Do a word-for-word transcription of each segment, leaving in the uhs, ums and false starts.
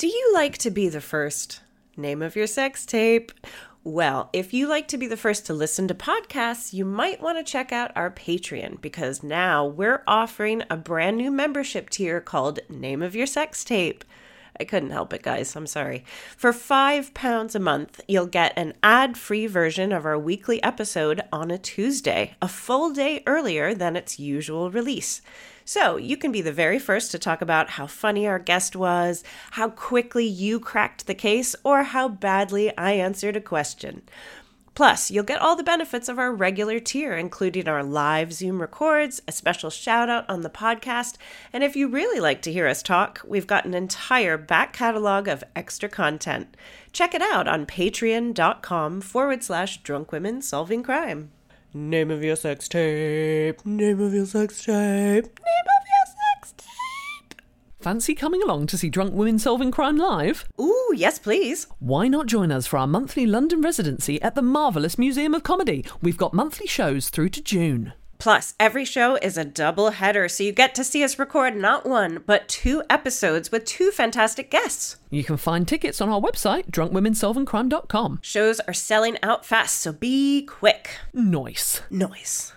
Do you like to be the first? Name of your sex tape. Well, if you like to be the first to listen to podcasts, you might want to check out our Patreon, because now we're offering a brand new membership tier called Name of Your Sex Tape. I couldn't help it, guys. I'm sorry. For five pounds a month, you'll get an ad-free version of our weekly episode on a Tuesday, a full day earlier than its usual release. So you can be the very first to talk about how funny our guest was, how quickly you cracked the case, or how badly I answered a question. Plus, you'll get all the benefits of our regular tier, including our live Zoom records, a special shout out on the podcast, and if you really like to hear us talk, we've got an entire back catalog of extra content. Check it out on patreon.com forward slash drunk women solving crime. Name of your sex tape, name of your sex tape, name of your sex tape. Fancy coming along to see Drunk Women Solving Crime live? Ooh, yes please. Why not join us for our monthly London residency at the Marvellous Museum of Comedy? We've got monthly shows through to June. Plus, every show is a double header, so you get to see us record not one, but two episodes with two fantastic guests. You can find tickets on our website, drunk women solving crime dot com. Shows are selling out fast, so be quick. Nice. Nice.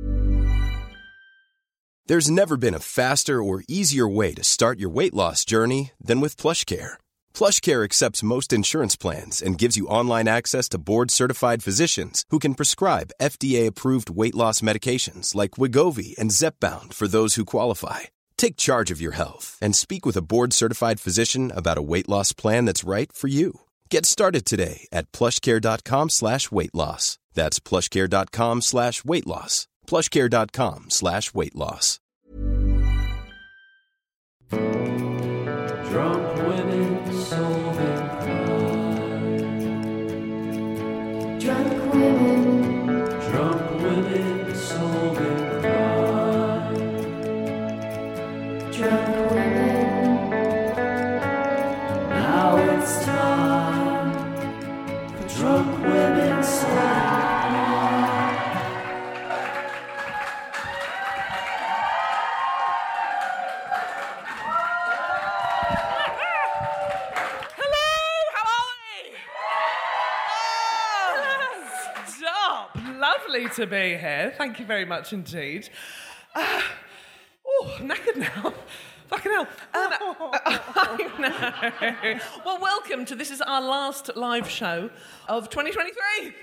There's never been a faster or easier way to start your weight loss journey than with PlushCare. PlushCare accepts most insurance plans and gives you online access to board-certified physicians who can prescribe F D A-approved weight loss medications like Wegovy and Zepbound for those who qualify. Take charge of your health and speak with a board-certified physician about a weight loss plan that's right for you. Get started today at plushcare.com slash weight loss. That's plushcare.com slash weight loss. plushcare.com slash weight loss. Drunk women solving crime. Drunk women. Drunk women solving crime. Drunk women. Now it's time for drunk women solving crime. Lovely to be here. Thank you very much indeed. Uh, oh, I'm knackered now. Fucking hell. Um, I know. Well, welcome to this is our last live show of twenty twenty-three.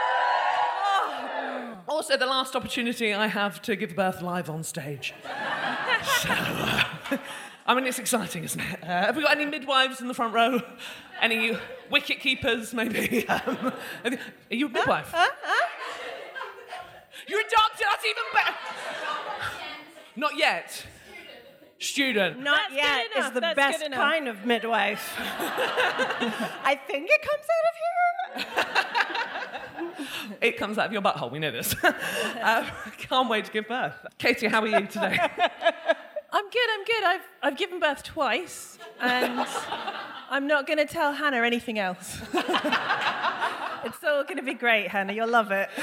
Oh. Also, the last opportunity I have to give birth live on stage. So, uh, I mean, it's exciting, isn't it? Uh, have we got any midwives in the front row? Any wicket keepers, maybe? Um, are you a midwife? Huh? Huh? You're a doctor, that's even better. Not yet. Student. Not That's yet good enough. is the That's best good enough. kind of midwife. I think it comes out of here. It comes out of your butthole, we know this. uh, I can't wait to give birth. Katie, how are you today? I'm good, I'm good. I've, I've given birth twice, and I'm not going to tell Hannah anything else. It's all going to be great, Hannah. You'll love it.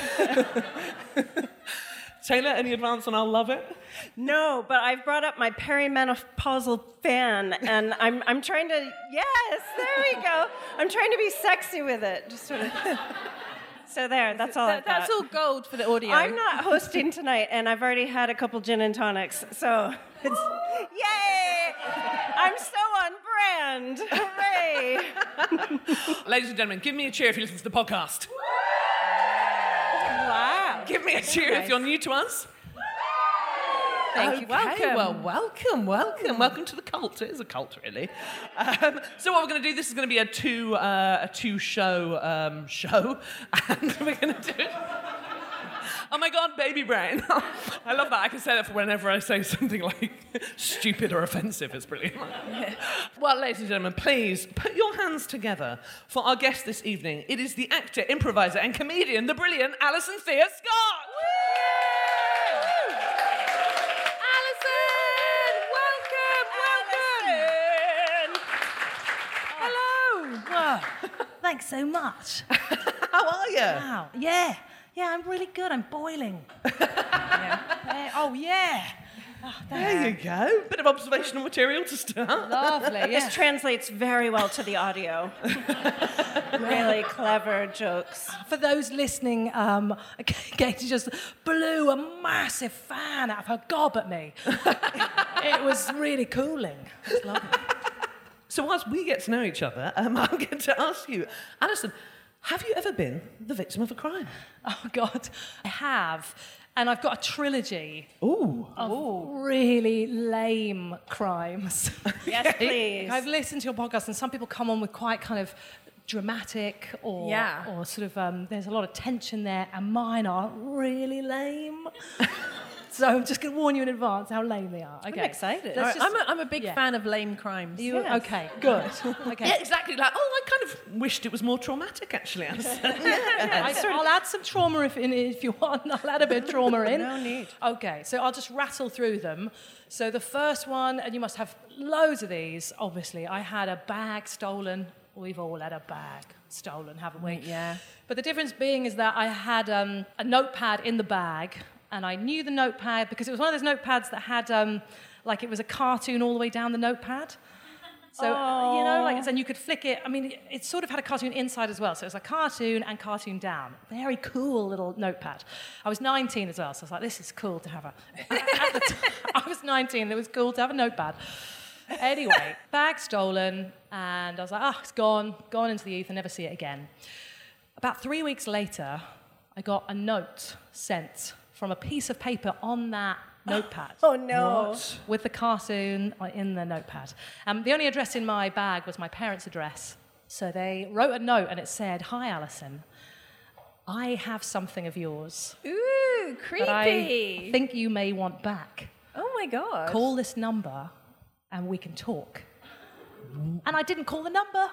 Taylor, any advance on I'll love it? No, but I've brought up my perimenopausal fan, and I'm I'm trying to... Yes, there we go. I'm trying to be sexy with it. Just sort of... So there, that's all That, I've got. that's all gold for the audio. I'm not hosting tonight, and I've already had a couple gin and tonics, so it's... Yay! I'm so on brand. Hooray! Ladies and gentlemen, give me a cheer if you listen to the podcast. Wow. Give me a cheer if you're new to us. Thank you. Okay, Welcome. well, welcome, welcome, welcome to the cult. It is a cult, really. Um, so what we're going to do, this is going to be a two, uh, a two-show um, show, and we're going to do... Oh my God, baby brain. I love that. I can say that for whenever I say something like stupid or offensive. It's brilliant. Yeah. Well, ladies and gentlemen, please put your hands together for our guest this evening. It is the actor, improviser, and comedian, the brilliant Alison Thea Scott. Woo! Alison! Welcome, welcome. Hello. Wow. Thanks so much. How are you? Wow. Yeah. Yeah, I'm really good. I'm boiling. yeah. Uh, oh, yeah. There you go. Bit of observational material to start. Lovely, This yeah. translates very well to the audio. Really clever jokes. For those listening, um, Katie just blew a massive fan out of her gob at me. It was really cooling. It was lovely. So as we get to know each other, um, I'm going to ask you, Alison, have you ever been the victim of a crime? Oh, God. I have. And I've got a trilogy Ooh. of really lame crimes. Yes, please. I've listened to your podcast, and some people come on with quite kind of dramatic or, Yeah. or sort of, um, there's a lot of tension there, and mine are really lame. So I'm just going to warn you in advance how lame they are. Okay. I'm excited. Let's All right, just- I'm, a, I'm a big yeah. fan of lame crimes. You, Yes. Okay, good. Okay. Yeah, exactly. Like, oh, I kind of wished it was more traumatic, actually, Alison. I, I'll add some trauma if, in, if you want. I'll add a bit of trauma in. No need. Okay, so I'll just rattle through them. So the first one, and you must have loads of these, obviously. I had a bag stolen. We've all had a bag stolen, haven't we? Yeah. But the difference being is that I had um, a notepad in the bag, and I knew the notepad because it was one of those notepads that had, um, like, it was a cartoon all the way down the notepad. So, you know, like, and you could flick it. I mean, it, it sort of had a cartoon inside as well. So it was a cartoon and cartoon down. Very cool little notepad. I was nineteen as well, so I was like, this is cool to have a... At the time, I was nineteen, it was cool to have a notepad. Anyway, bag stolen, and I was like, ah, oh, it's gone, gone into the ether, never see it again. About three weeks later, I got a note sent from a piece of paper on that notepad. Oh, no. What? With the cartoon in the notepad. Um, the only address in my bag was my parents' address. So they wrote a note and it said, "Hi, Alison. I have something of yours Ooh, that I creepy. think you may want back. Oh my god. Call this number and we can talk." And I didn't call the number.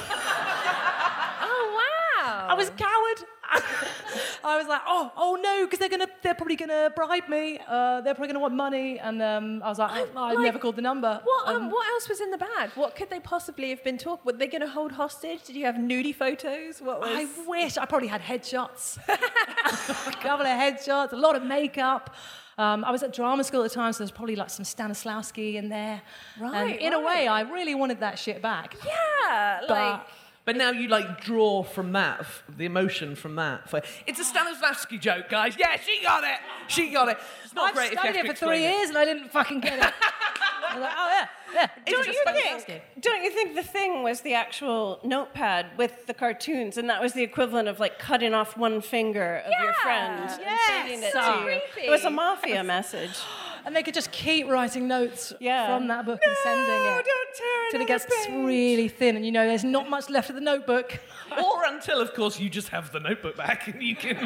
Oh wow. I was a coward. I was like, oh, oh no, because they're gonna, they're probably gonna bribe me. Uh, they're probably gonna want money, and um, I was like, oh, I Like, never called the number. What, um, Um, what else was in the bag? What could they possibly have been talking? Were they going to hold hostage? Did you have nudie photos? What was? I wish I probably had headshots. A couple of headshots, a lot of makeup. Um, I was at drama school at the time, so there's probably like some Stanislavski in there. And Right, in a way, right. I really wanted that shit back. Yeah, But- like. But now you, like, draw from that, f- the emotion from that. For, it's a Stanislavski joke, guys. Yeah, she got it. She got it. It's not I've great if you studied have it to for three explain years and I didn't fucking get it. I was like, oh yeah, yeah. it's Don't just you Stanislavski. think? Don't you think the thing was the actual notepad with the cartoons, and that was the equivalent of like cutting off one finger of your Yeah, friend and yes, sending it so to you? creepy. It was a mafia message. And they could just keep writing notes Yeah. from that book and sending No, it. don't tear Till it another gets page. really thin and you know there's not much left of the notebook. Or until, of course, you just have the notebook back and you can...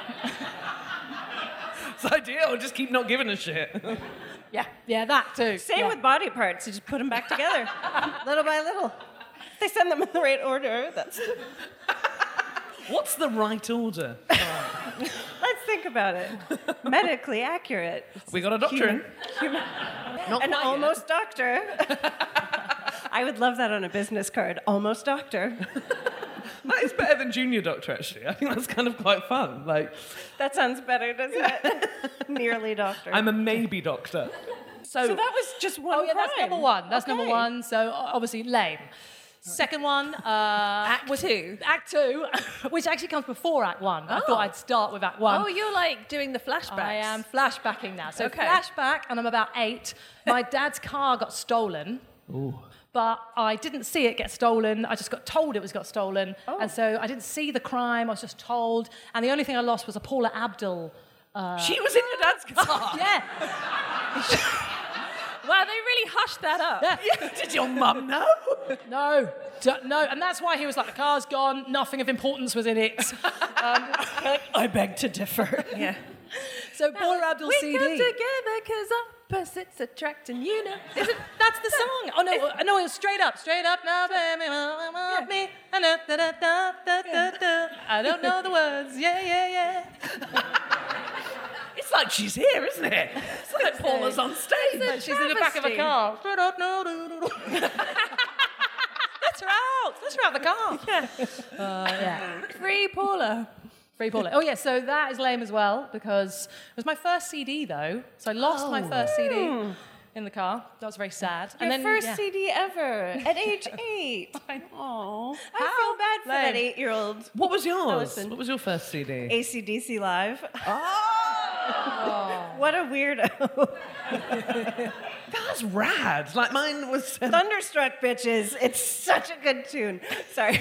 It's ideal. Just keep not giving a shit. Yeah, yeah, that too. Same yeah. with body parts. You just put them back together, little by little. They send them in the right order. That's. What's the right order? Let's think about it. Medically accurate. We got a doctor in. Human, Not an quite yet. almost doctor. I would love that on a business card. Almost doctor. That is better than junior doctor, actually. I think that's kind of quite fun. Like, That sounds better, doesn't it? Nearly doctor. I'm a maybe doctor. So, so that was just one Oh yeah, that's crime. number one. That's number Okay. one. So o- obviously lame. Second one, uh, Act was two. Act two, which actually comes before Act one. I Oh. thought I'd start with Act one. Oh, you're like doing the flashbacks. I am flashbacking now. So Okay. flashback, and I'm about eight. My dad's car got stolen. But I didn't see it get stolen. I just got told it was got stolen. Oh. And so I didn't see the crime. I was just told. And the only thing I lost was a Paula Abdul. she was in your dad's car. Yeah. Wow, they really hushed that up. Yeah. Did your mum know? No, d- no, and that's why he was like, the car's gone, nothing of importance was in it. Um, I beg to differ. Yeah. so Paula Abdul we C D. come together because opposites attract, and you know. Is it, that's the song. Oh no, uh, no, it was straight up, straight up. Now, baby, want me. Da, da, da, da, da, da, da. I don't know the words. Yeah, yeah, yeah. It's like she's here, isn't it? It's like Paula's on stage. But she's in the back of a travesty. car. Let her out. Let her out the car. Yeah. Uh, yeah. Free Paula. Free Paula. Oh, yeah, so that is lame as well because it was my first C D, though. So I lost Oh. my first C D in the car. That was very sad. Your and then, first yeah. C D ever at age eight. Oh, I feel bad for that Lame. eight-year-ld. What was yours? Allison. What was your first C D? A C D C Live. Oh! What a weirdo. That's rad. Like mine was. Um, Thunderstruck, bitches. It's such a good tune. Sorry.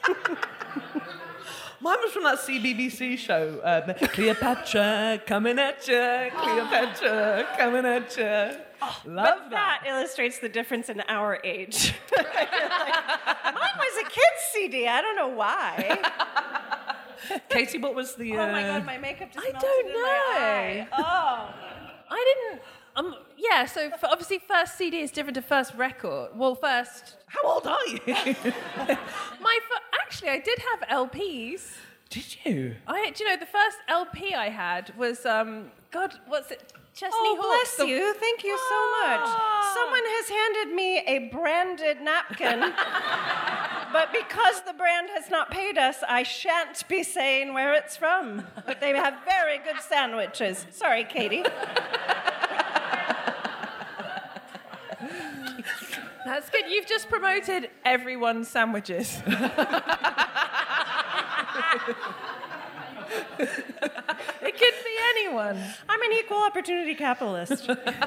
Mine was from that C B B C show, um, Cleopatra coming at ya, Cleopatra coming at ya. Love But that. that illustrates the difference in our age. Like, mine was a kid's C D. I don't know why. Katie, what was the? Uh... Oh my god, my makeup just I melted don't in my eye. know. Oh. I didn't. Um. Yeah. So for, obviously, first C D is different to first record. Well, first. How old are you? My fir- actually, I did have L Ps. Did you? I, do you know, the first L P I had was um. God, what's it? Chesney Oh, Hawkes. bless the- you. Thank you so much. Someone has handed me a branded napkin. But because the brand has not paid us, I shan't be saying where it's from. But they have very good sandwiches. Sorry, Katie. That's good. You've just promoted everyone's sandwiches. It could be anyone. I'm an equal opportunity capitalist.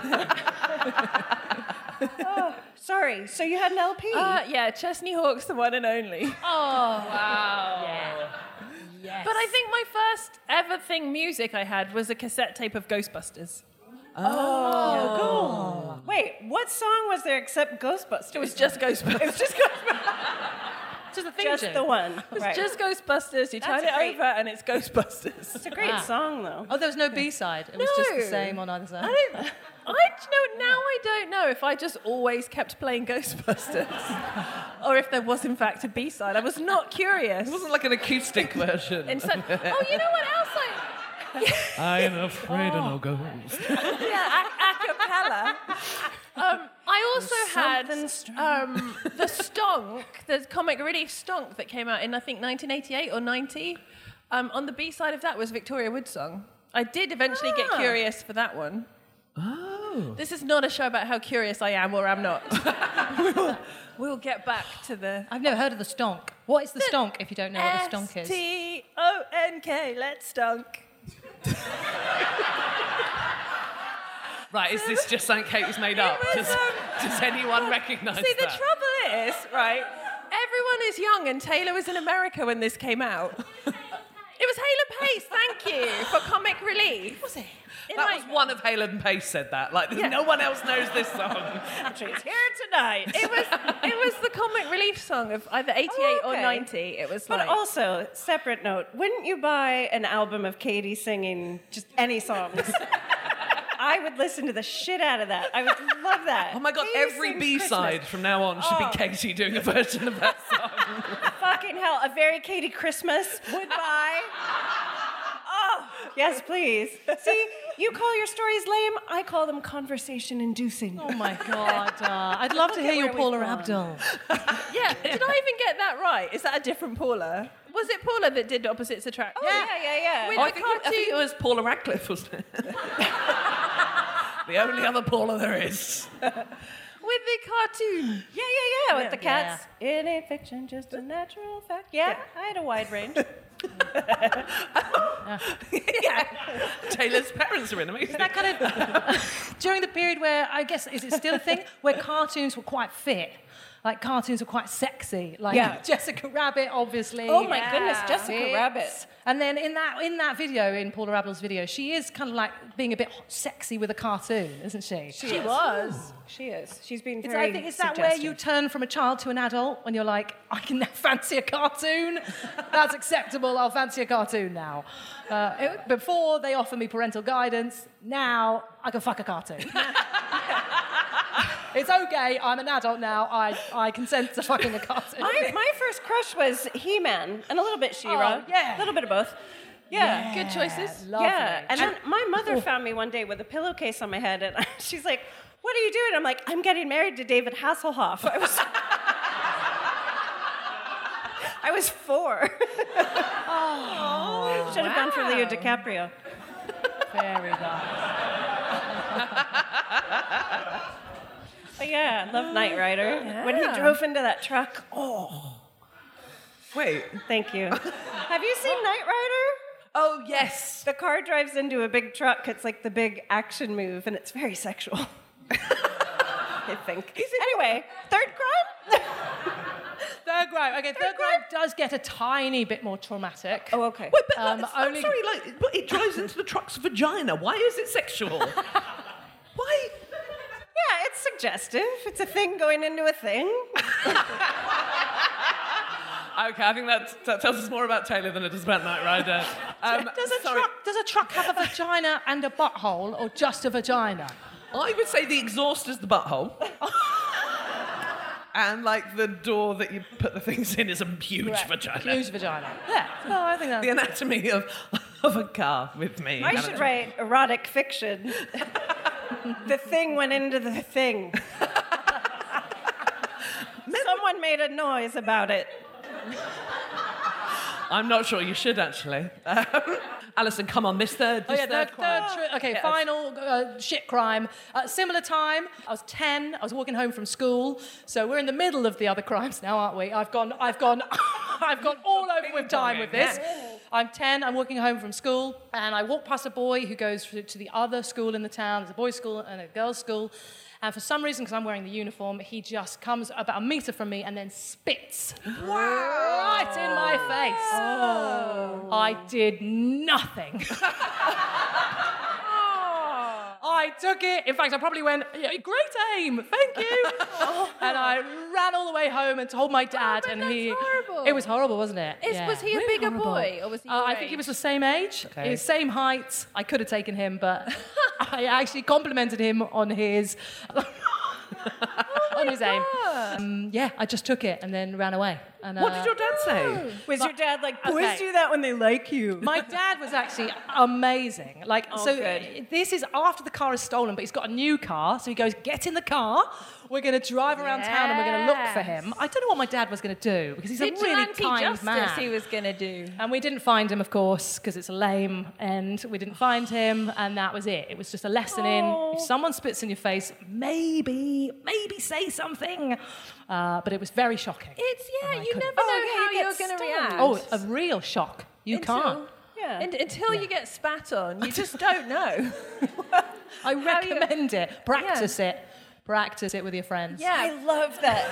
Oh, sorry. So you had an L P? Uh, yeah, Chesney Hawkes, the one and only. Oh, wow. Yeah. Yes. But I think my first ever thing music I had was a cassette tape of Ghostbusters. Oh, cool. Wait, what song was there except Ghostbusters? It was just Ghostbusters. It was just Ghostbusters. Just the thing Just the one. It was Right. just Ghostbusters. You turn That's it great. over and it's Ghostbusters. It's a great Ah. song, though. Oh, there was no B-side. It was just the No. same on either side. I don't. I do you know now. I don't know if I just always kept playing Ghostbusters, or if there was in fact a B side. I was not curious. It wasn't like an acoustic version. Instead, oh, you know what else I? I am afraid of no ghost. Yeah, a, a cappella. Um, I also had Something um, the Stonk, the comic relief Stonk that came out in I think nineteen eighty-eight or ninety. Um, on the B side of that was Victoria Wood's song. I did eventually get Ah. curious for that one. Oh. This is not a show about how curious I am or am not. we'll, we'll get back to the I've never heard of the stonk. What is the stonk, if you don't know what the stonk is? S T O N K, let's stonk. Right, is this just something Katie's made up? It was, Does, um, does anyone recognise See, the that? trouble is, right, everyone is young and Taylor was in America when this came out. It was Taylor Pace, thank you, for comic relief. Was it? That was one of Halen Pace said that. Like, Yeah. no one else knows this song. She's here tonight. It was it was the comic relief song of either eighty-eight Oh, or okay. ninety. It was But like also, separate note, wouldn't you buy an album of Katie singing just any songs? I would listen to the shit out of that. I would love that. Oh my God, Katie every sings B-side Christmas. from now on should Oh. be Katie doing a version of that song. Fucking hell, a very Katie Christmas would buy. Oh, yes, please. See, you call your stories lame, I call them conversation-inducing. Oh my God. Uh, I'd love to hear your where we've Paula gone. Abdul. yeah. Did I even get that right? Is that a different Paula? Was it Paula that did Opposites Attract? Oh, yeah, yeah, yeah. With Oh, I, the think it, I think it cartoon- was Paula Radcliffe, wasn't it? The only other Paula there is. With the cartoon. Yeah, yeah, yeah, with the Yeah. cats. It ain't fiction, just a natural fact. Yeah, I had a wide range. Yeah. Taylor's parents are in. Amazing. That kind of during the period where I guess is it still a thing where cartoons were quite fit, like cartoons were quite sexy, like Yeah. Jessica Rabbit, obviously. Oh my goodness, Jessica Fits. Rabbit. And then in that in that video, in Paula Abdul's video, she is kind of like being a bit sexy with a cartoon, isn't she? She was. She is. She's been It's, very I think is that where you turn from a child to an adult when you're like, I can now fancy a cartoon. That's acceptable. I'll fancy a cartoon now. Uh, it- before they offer me parental guidance, now I can fuck a cartoon. It's okay. I'm an adult now. I I consent to fucking a cartoon. My, my first crush was He-Man and a little bit She-Ra. Oh, yeah. A little bit of both. Yeah. Good choices. Lovely. Yeah. And then my mother found me one day with a pillowcase on my head, and she's like, "What are you doing?" I'm like, "I'm getting married to David Hasselhoff." I was. I was four. Oh, should have gone for Leo DiCaprio. Very nice. But yeah, I love Knight Rider. When he drove into that truck, oh. Wait. Thank you. Have you seen Knight Rider? Oh, yes. The car drives into a big truck. It's like the big action move, and it's very sexual. I think. Anyway, third crime? Third crime. Okay, third crime does get a tiny bit more traumatic. Oh, okay. Wait, but Um, that's- I'm only- sorry, like, but it drives into the truck's vagina. Why is it sexual? Why? Yeah, it's suggestive. It's a thing going into a thing. Okay, I think that, that tells us more about Taylor than it does about Knight Rider. Um, Does a, sorry. truck, does a truck have a vagina and a butthole, or just a vagina? I would say the exhaust is the butthole. And, like, the door that you put the things in is a huge vagina. Huge vagina. Yeah. No, I think that's... The anatomy of, of a car with me. I should write erotic fiction. The thing went into the thing. Someone made a noise about it. I'm not sure you should, actually. Um, Alison, come on, this third, Oh this yeah, third third, crime. third tri- okay, Yes. final uh, shit crime. Uh, similar time. I was ten. I was walking home from school. So we're in the middle of the other crimes now, aren't we? I've gone. I've gone. I've gone all over with time with this. I'm ten. I'm walking home from school, and I walk past a boy who goes to to the other school in the town. There's a boys' school and a girls' school. And for some reason, because I'm wearing the uniform, he just comes about a metre from me and then spits right in my face. Oh. I did nothing. I took it. In fact, I probably went, yeah, great aim, thank you. And I ran all the way home and told my dad. but and that's he, horrible. It was horrible, wasn't it? Is- Yeah. was he a Really bigger horrible. boy, or was he Uh, your I think he age? was the same age. Okay. He was same height. I could have taken him, but I actually complimented him on his on his aim. Um, yeah, I just took it and then ran away. And, What uh, did your dad say? Was your dad like, boys Okay. do that when they like you? My dad was actually amazing. Like, Oh, so good. this is after the car is stolen, but he's got a new car. So he goes, get in the car. We're going to drive around town and we're going to look for him. I don't know what my dad was going to do because he's a really Vigilante kind justice man. he was going to do. And we didn't find him, of course, because it's a lame end. We didn't find him, and that was it. It was just a lesson in if someone spits in your face, maybe, maybe say something. Uh, but it was very shocking. It's, yeah, And I you couldn't- never know Oh, how he you're gets going to stung. react. Oh, a real shock. You Until- can't. Yeah. And, until you get spat on, you just don't know. I you- recommend it. Practice it. Practice it with your friends. Yeah. I love that.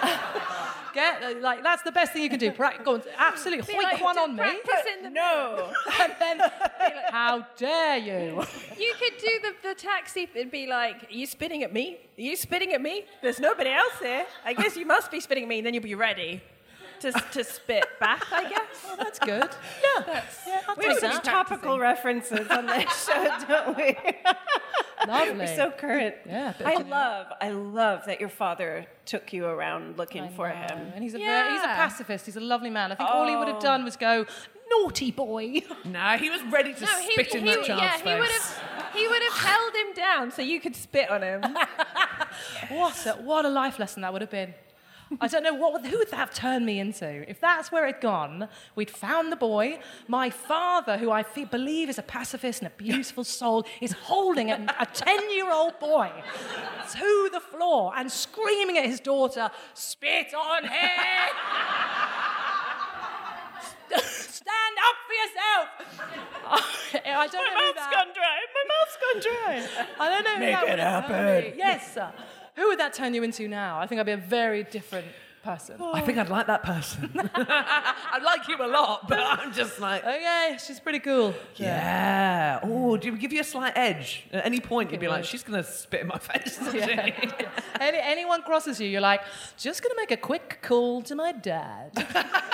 Get uh, like that's the best thing you can do. Pra- go on, absolutely. Be Hoik like, one to on me. practice in the No. And then, how dare you? You could do the, the taxi and be like, are you spitting at me? Are you spitting at me? There's nobody else here. I guess you must be spitting at me, and then you'll be ready to, to spit back, I guess. Oh, that's good. Yeah. That's, Yeah, I'll We have take such that. topical references on this show, don't we? Lovely. We're so current. Yeah, but I you know- love, I love that your father took you around looking for I know. him. And he's a very, he's a Yeah. pacifist. He's a lovely man. I think all he would have done was go, naughty boy. Nah, he was ready to no, he, spit in he, that child's yeah, face. he would have he would have held him down so you could spit on him. What a, what a life lesson that would have been. I don't know, what would, who would that have turned me into? If that's where it'd gone, we'd found the boy. My father, who I fe- believe is a pacifist and a beautiful soul, is holding a, a ten-year-old boy to the floor and screaming at his daughter, spit on him! Stand up for yourself! I don't know who that... dry. My mouth's gone dry. I don't know who Make that it would have happen. turned me. Yes, sir. Who would that turn you into now? I think I'd be a very different person. I think I'd like that person. I like you a lot, but I'm just like, Okay, she's pretty cool. yeah. Oh, do you give you a slight edge? At any point, you'd be it like, would. she's going to spit in my face. isn't Yeah. she? Any, anyone crosses you, you're like, just gonna make a quick call to my dad.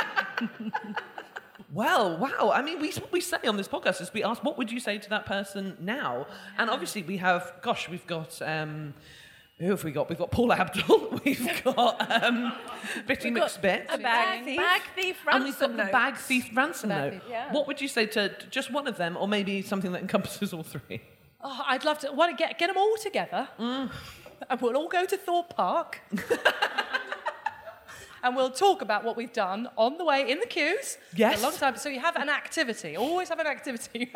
Well, wow. I mean, we, what we say on this podcast is we ask, what would you say to that person now? And obviously we have, gosh, we've got, um, who have we got? We've got Paula Abdul. We've got um, Bitty McSpit. A bag thief. Bag thief And we've got ransom the note. bag thief ransom Bag note. thief, yeah. What would you say to to just one of them, or maybe something that encompasses all three? Oh, I'd love to. Want to get get them all together, and we'll all go to Thorpe Park, and and we'll talk about what we've done on the way in the queues. Yes. For a long time. So you have an activity. Always have an activity.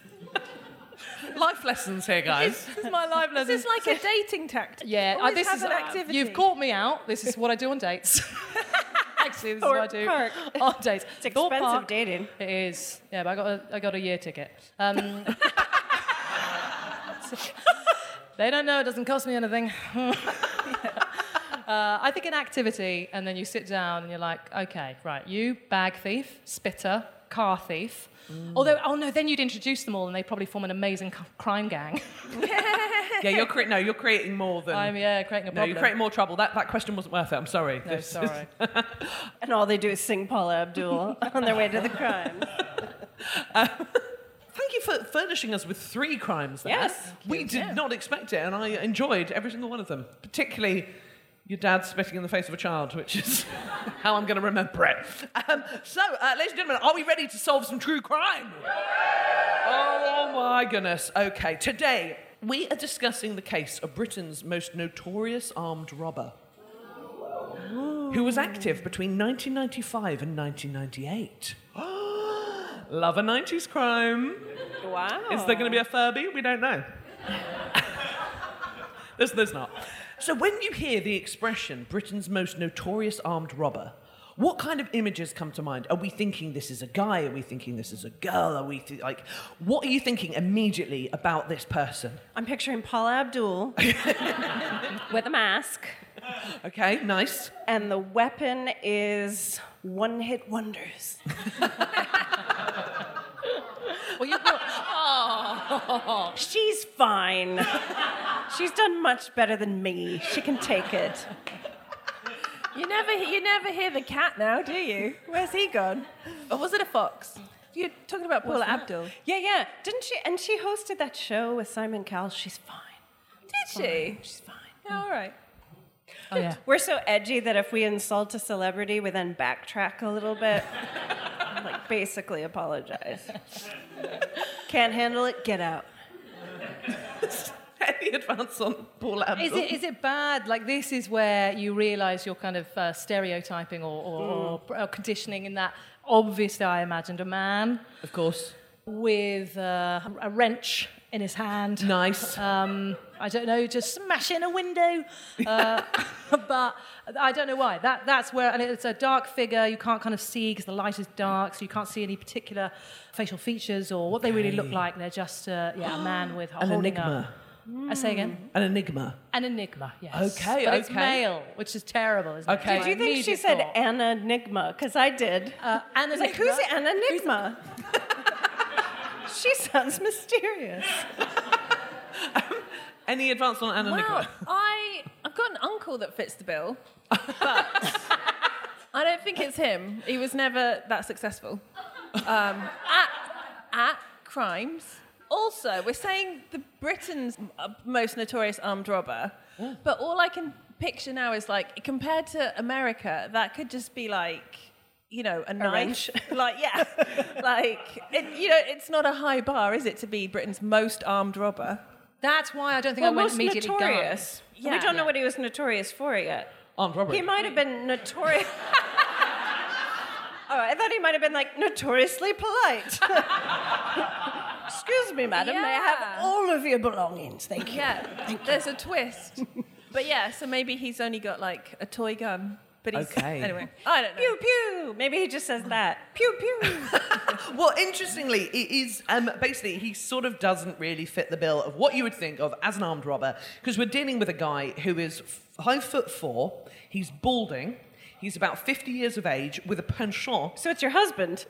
Life lessons here, guys. This is my life lesson. This is like a dating tactic. Yeah, uh, Always this have is an activity. You've caught me out. This is what I do on dates. Actually, this is what I do Park. on dates. It's Thorpe expensive Park, dating. It is. Yeah, but I got a, I got a year ticket. Um, they don't know. It doesn't cost me anything. Uh, I think an activity, and then you sit down and you're like, okay, right, you bag thief, spitter, car thief. Mm. Although, oh no, then you'd introduce them all, and they'd probably form an amazing c- crime gang. Yeah, you're cre- no, you're creating more than. I'm yeah, creating a No, problem. you're creating more trouble. That that question wasn't worth it. I'm sorry. No, This- sorry. And all they do is sing Paula Abdul on their way to the crime. Thank you for furnishing us with three crimes there. Yes. We did not expect it, and I enjoyed every single one of them, particularly your dad spitting in the face of a child, which is how I'm going to remember it. Um, so, uh, ladies and gentlemen, are we ready to solve some true crime? Oh, my goodness. Okay, today we are discussing the case of Britain's most notorious armed robber, who was active between nineteen ninety-five and nineteen ninety-eight. Love a nineties crime. Wow. Is there going to be a Furby? We don't know. there's, there's not. So when you hear the expression Britain's most notorious armed robber, what kind of images come to mind? Are we thinking this is a guy? Are we thinking this is a girl? Are we th- like, what are you thinking immediately about this person? I'm picturing Paula Abdul with a mask, Okay, nice. and the weapon is one-hit wonders. Well, you brought, Oh, she's fine. She's done much better than me. She can take it. You never, you never hear the cat now, do you? Where's he gone? Or was it a fox? You're talking about Paula Abdul. Yeah, yeah. Didn't she? And she hosted that show with Simon Cowell. She's fine. Did she? She's fine. Yeah, all right. oh yeah. We're so edgy that if we insult a celebrity, we then backtrack a little bit. Like, basically apologize. Can't handle it? Get out. Any advance on Paula Abdul? Is it is it bad? Like this is where you realise you're kind of uh, stereotyping or, or, Mm. or, or conditioning in that. Obviously, I imagined a man Of course. with uh, a wrench in his hand. Nice. Um, I don't know, just smashing a window. Uh, but I don't know why. That that's where, and it's a dark figure. You can't kind of see because the light is dark, so you can't see any particular facial features or what they really look like. They're just uh, yeah, a man with An holding enigma. a. I say again. An enigma. An enigma, yes. Okay, but it's okay. male, which is terrible, isn't Okay. it? Did you My think she immediate said thought. Anenigma? Because I did. Uh, I was like, who's Anenigma? She sounds mysterious. Any advance on Anna Well, Nicola? I, I've got an uncle that fits the bill, but I don't think it's him. He was never that successful um, at, at crimes. Also, we're saying the Britain's uh, most notorious armed robber, but all I can picture now is like, compared to America, that could just be like, you know, a knife. Like, yeah. like, it, you know, it's not a high bar, is it, to be Britain's most armed robber? That's why I don't think Well, I went most immediately notorious. gun. we don't know Yeah. what he was notorious for yet. Armed robbery. He might have been notorious. Oh, I thought he might have been like notoriously polite. Excuse me, madam. May I have Yeah. all of your belongings? Thank you. Yeah, there's a twist. But yeah, so maybe he's only got like a toy gun. But he's, Okay. anyway, I don't know. Pew pew. Maybe he just says that. Pew pew. Well, interestingly, it is um, basically he sort of doesn't really fit the bill of what you would think of as an armed robber, because we're dealing with a guy who is five foot four. He's balding. He's about fifty years of age with a penchant. So it's your husband.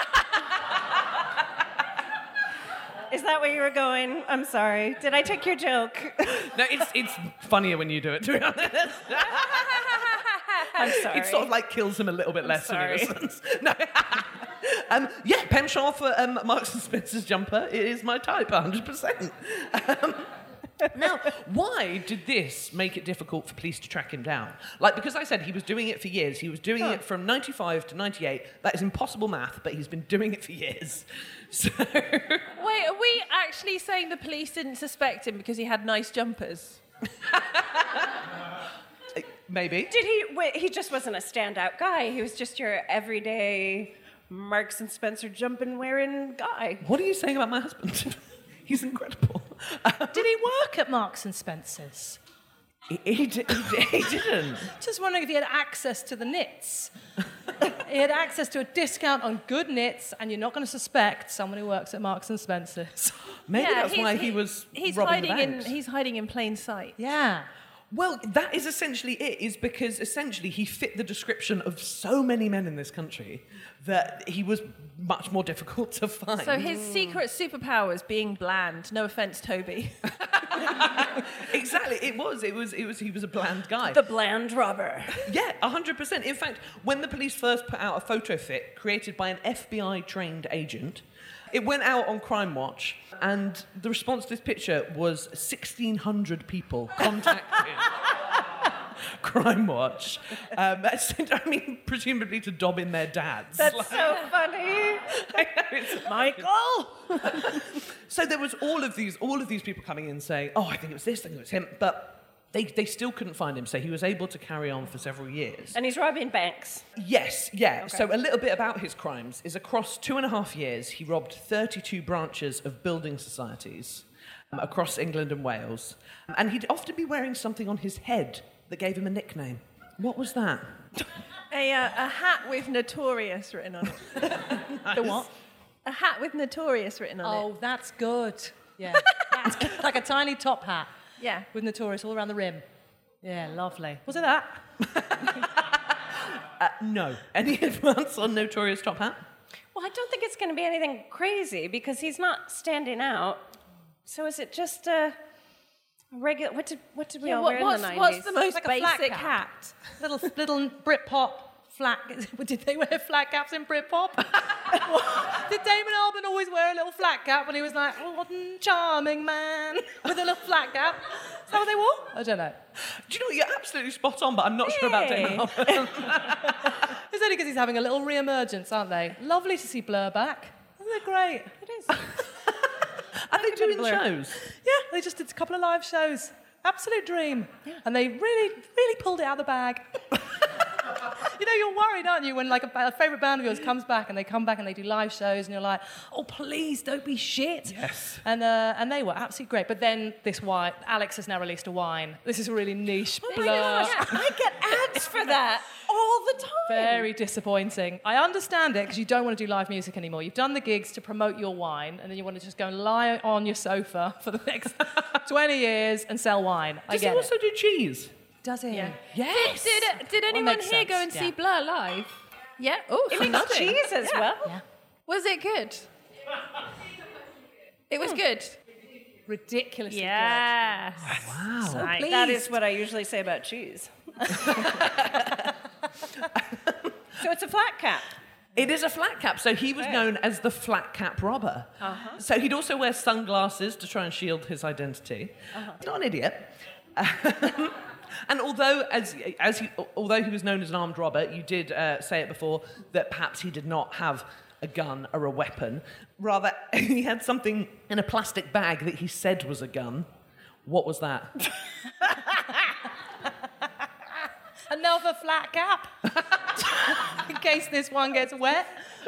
Is that where you were going? I'm sorry. Did I take your joke? No, it's it's funnier when you do it, to be honest. I'm sorry. It sort of like kills him a little bit less sorry. in a sense. No. um, yeah, penchant for um, Marks and Spencer's jumper. It is my type, one hundred percent. Um, now, why did this make it difficult for police to track him down? Like, because I said he was doing it for years. He was doing it from ninety-five to ninety-eight. That is impossible math, but he's been doing it for years. So... Wait, are we actually saying the police didn't suspect him because he had nice jumpers? Maybe. Did he? Wait, he just wasn't a standout guy. He was just your everyday Marks and Spencer jumping wearing guy. What are you saying about my husband? He's incredible. Did he work at Marks and Spencer's? He, he, di- he didn't. Just wondering if he had access to the knits. He had access to a discount on good knits, and you're not going to suspect someone who works at Marks and Spencer's. Maybe Yeah, that's he's- why he he- was He's robbing hiding the in. banks. He's hiding in plain sight. Yeah. Well, that is essentially it, is because essentially he fit the description of so many men in this country that he was much more difficult to find. So his secret superpower is being bland. No offense, Toby. Exactly, it was. It was. It was. He was a bland guy. The bland robber. Yeah, one hundred percent. In fact, when the police first put out a photo fit created by an F B I-trained agent, it went out on Crime Watch, and the response to this picture was sixteen hundred people contacted Crime Watch. Um, I mean, presumably to dob in their dads. That's Like- so funny. Michael. So there was all of these, all of these people coming in saying, "Oh, I think it was this, I think it was him," but they they still couldn't find him. So he was able to carry on for several years. And he's robbing banks. Yes, yeah. So a little bit about his crimes is across two and a half years, he robbed thirty-two branches of building societies um, across England and Wales, and he'd often be wearing something on his head that gave him a nickname. What was that? A, uh, a hat with Notorious written on it. The what? A hat with Notorious written on it. Oh, that's good. Yeah. That's like a tiny top hat Yeah. with Notorious all around the rim. Yeah, lovely. Was it that? Uh, no. Any advance on Notorious Top Hat? Well, I don't think it's going to be anything crazy because he's not standing out. So is it just a regular? What did what did we Yeah, all what- wear what's, in the nineties? what's the most Like a flat basic cap. hat? Little little Britpop flat. Did they wear flat caps in Britpop? Did Damon Albarn always wear a little flat cap when he was like, "Oh, what a charming man," with a little flat cap? Is that what they wore? I don't know. Do you know what? You're absolutely spot on, but I'm not sure about Damon Hey. Albarn. It's only because he's having a little re-emergence, aren't they? Lovely to see Blur back. Isn't it great? It is. Are they doing Blur. shows? Yeah, they just did a couple of live shows. Absolute dream. And they really, really pulled it out of the bag. You know, you're worried, aren't you, when like a, a favourite band of yours comes back and they come back and they do live shows and you're like, oh, please don't be shit. Yes. And uh, and they were absolutely great. But then this wine, Alex has now released a wine. This is a really niche Oh Blur. my gosh, I get ads for that all the time. Very disappointing. I understand it because you don't want to do live music anymore. You've done the gigs to promote your wine, and then you want to just go and lie on your sofa for the next twenty years and sell wine. I Does he get also it. do cheese? Does he? Yeah. Yes. Did, did, did anyone makes here go sense, and see yeah. Blur live? Yeah. Oh, It she makes nodded. cheese as well. Yeah. Was it good? It was good. Ridiculously Yes. Wow. So Right, pleased. that is what I usually say about cheese. So it's a flat cap. It is a flat cap, so he was Okay. known as the flat cap robber. Uh-huh. So he'd also wear sunglasses to try and shield his identity. Uh-huh. He's not an idiot. And although, as as he, although he was known as an armed robber, you did uh, say it before that perhaps he did not have a gun or a weapon. Rather, he had something in a plastic bag that he said was a gun. What was that? good. Another flat cap. In case this one gets wet.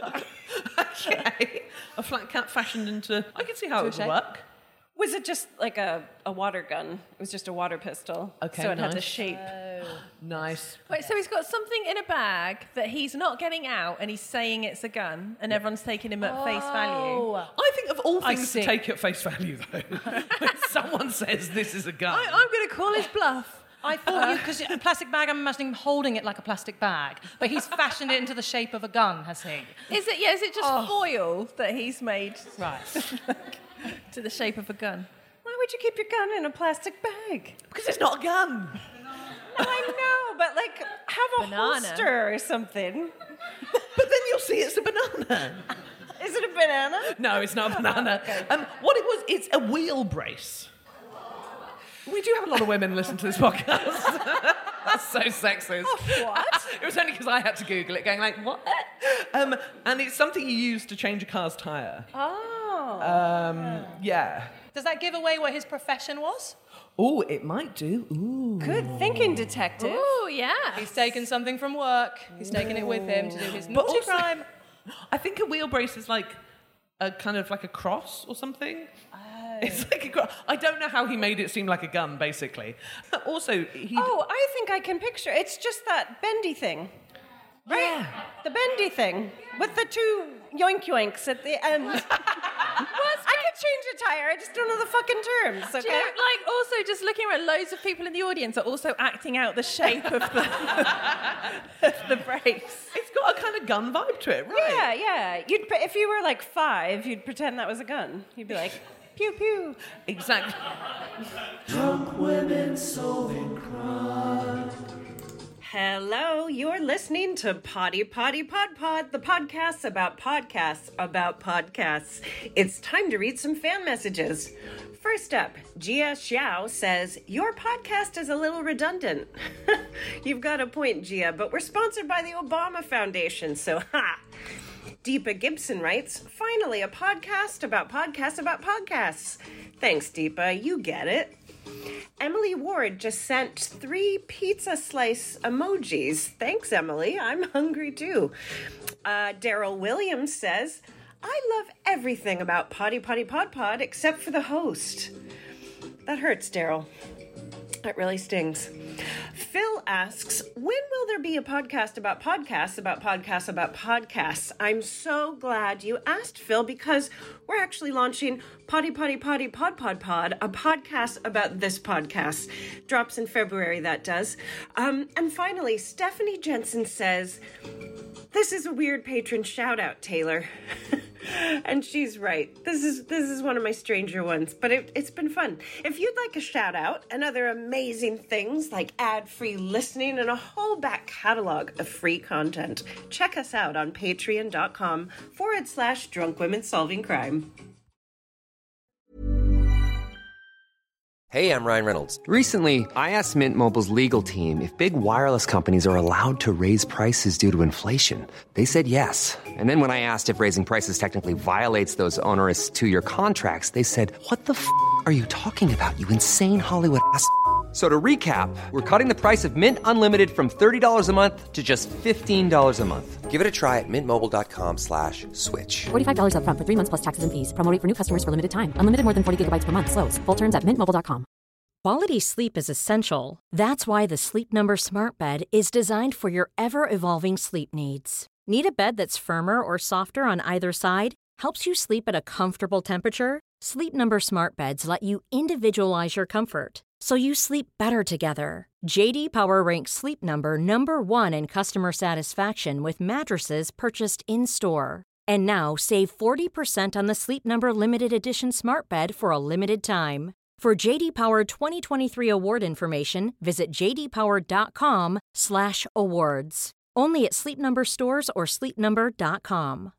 Okay, a flat cap fashioned into. I can see how it would Touche. work. Was it just like a, a water gun? It was just a water pistol. Okay, So it had the nice. shape. Nice. Wait, so he's got something in a bag that he's not getting out, and he's saying it's a gun, and everyone's taking him at face value. Oh. I think of all I things to see. take at face value, though, when someone says this is a gun. I, I'm going to call his bluff. I thought you, because a plastic bag, I'm imagining him holding it like a plastic bag, but he's fashioned it into the shape of a gun, has he? Is it? Yeah. Is it just Oh. foil that he's made Right. to the shape of a gun? Why would you keep your gun in a plastic bag? Because it's not a gun. No, I know, but like have a Banana. holster or something. But then you'll see it's a banana. Is it a banana? No, it's not a banana. Um, what it was, it's a wheel brace. We do have a lot of women listen to this podcast. That's so sexist. What? It was only because I had to Google it, going like, what? Um, and it's something you use to change a car's tyre. Oh. Um, yeah. Does that give away what his profession was? Oh, it might do. Ooh. Good thinking, detective. Oh, yeah. He's taken something from work. He's taken it with him to do his But naughty also- crime. I think a wheel brace is like a kind of like a cross or something. Oh. It's like a cross. I don't know how he made it seem like a gun, basically. Also, he. Oh, I think I can picture. It's just that bendy thing. Right? Yeah. The bendy thing with the two yoink yoinks at the end. I could change a tire, I just don't know the fucking terms, okay? Do you know, like, also just looking around, loads of people in the audience are also acting out the shape of the, of the brace. It's got a kind of gun vibe to it, right? Yeah, yeah. You'd pre- if you were like five, you'd pretend that was a gun. You'd be like, pew pew. Exactly. Drunk women solving crime. Hello, you're listening to Potty Potty Pod Pod, the podcast about podcasts about podcasts. It's time to read some fan messages. First up, Jia Xiao says, your podcast is a little redundant. You've got a point, Jia, but we're sponsored by the Obama Foundation, so ha! Deepa Gibson writes, finally a podcast about podcasts about podcasts. Thanks, Deepa, you get it. Emily Ward just sent three pizza slice emojis. Thanks, Emily. I'm hungry too. Uh, Daryl Williams says, I love everything about Potty Potty Pod Pod except for the host. That hurts, Daryl. That really stings. Phil asks, when will there be a podcast about podcasts, about podcasts, about podcasts? I'm so glad you asked, Phil, because we're actually launching Potty Potty Potty Pod Pod Pod, a podcast about this podcast. Drops in February, that does. Um, and finally, Stephanie Jensen says, this is a weird patron shout out, Taylor. And she's right. This is this is one of my stranger ones, but it, it's been fun. If you'd like a shout out and other amazing things like ad-free listening and a whole back catalog of free content, check us out on patreon.com forward slash drunk women solving crime. Hey, I'm Ryan Reynolds. Recently, I asked Mint Mobile's legal team if big wireless companies are allowed to raise prices due to inflation. They said yes. And then when I asked if raising prices technically violates those onerous two-year contracts, they said, what the f*** are you talking about, you insane Hollywood ass f- So to recap, we're cutting the price of Mint Unlimited from thirty dollars a month to just fifteen dollars a month. Give it a try at mintmobile.com slash switch. forty-five dollars up front for three months plus taxes and fees. Promo rate for new customers for limited time. Unlimited more than forty gigabytes per month. Slows full terms at mint mobile dot com. Quality sleep is essential. That's why the Sleep Number Smart Bed is designed for your ever-evolving sleep needs. Need a bed that's firmer or softer on either side? Helps you sleep at a comfortable temperature? Sleep Number Smart Beds let you individualize your comfort, so you sleep better together. J D Power ranks Sleep Number number one in customer satisfaction with mattresses purchased in-store. And now save forty percent on the Sleep Number Limited Edition Smart Bed for a limited time. For J D Power twenty twenty-three award information, visit jdpower.com slash awards. Only at Sleep Number stores or sleep number dot com.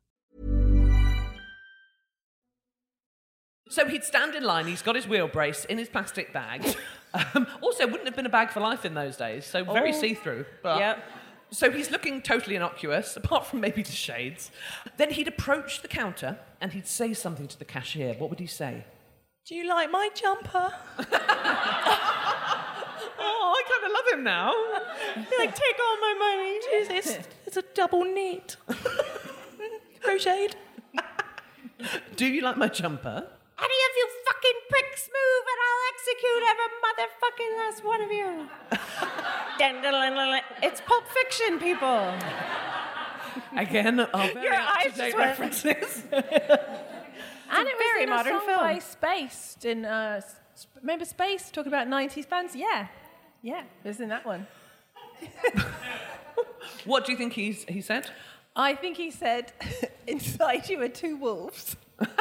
So he'd stand in line, he's got his wheel brace in his plastic bag. Um, also, wouldn't have been a bag for life in those days, so very Oh. see-through. But, Yep. So he's looking totally innocuous, apart from maybe the shades. Then he'd approach the counter and he'd say something to the cashier. What would he say? Do you like my jumper? Oh, I kind of love him now. Like, take all my money. Jeez, it's, it's a double knit. Crocheted. Do you like my jumper? Any of you fucking pricks move and I'll execute every motherfucking last one of you. Dun, dun, dun, dun, dun. It's Pulp Fiction, people. Again, our very Your eyes up-to-date just went- references. And it was very in modern a song film. by Spaced in, uh, S- remember Space, talking about nineties bands? Yeah. Yeah, it was in that one. What do you think he's, he said? I think he said, inside you are two wolves.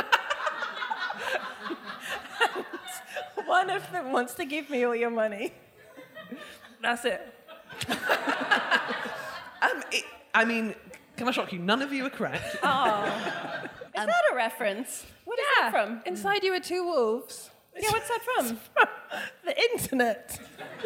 And one of them wants to give me all your money. That's it. Um, it, I mean, can I shock you? None of you are correct. Oh. Is that a reference? What is Yeah, that from? inside you are two wolves. Yeah, what's that from? The internet.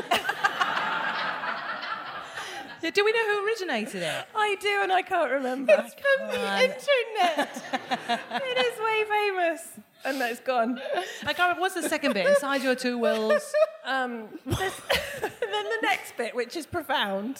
Yeah, do we know who originated it? I do, and I can't remember. It's from the on. internet. It is way famous. and that's gone. I can't remember, what's the second bit? Inside your two wills. Um, this, and then the next bit, which is profound.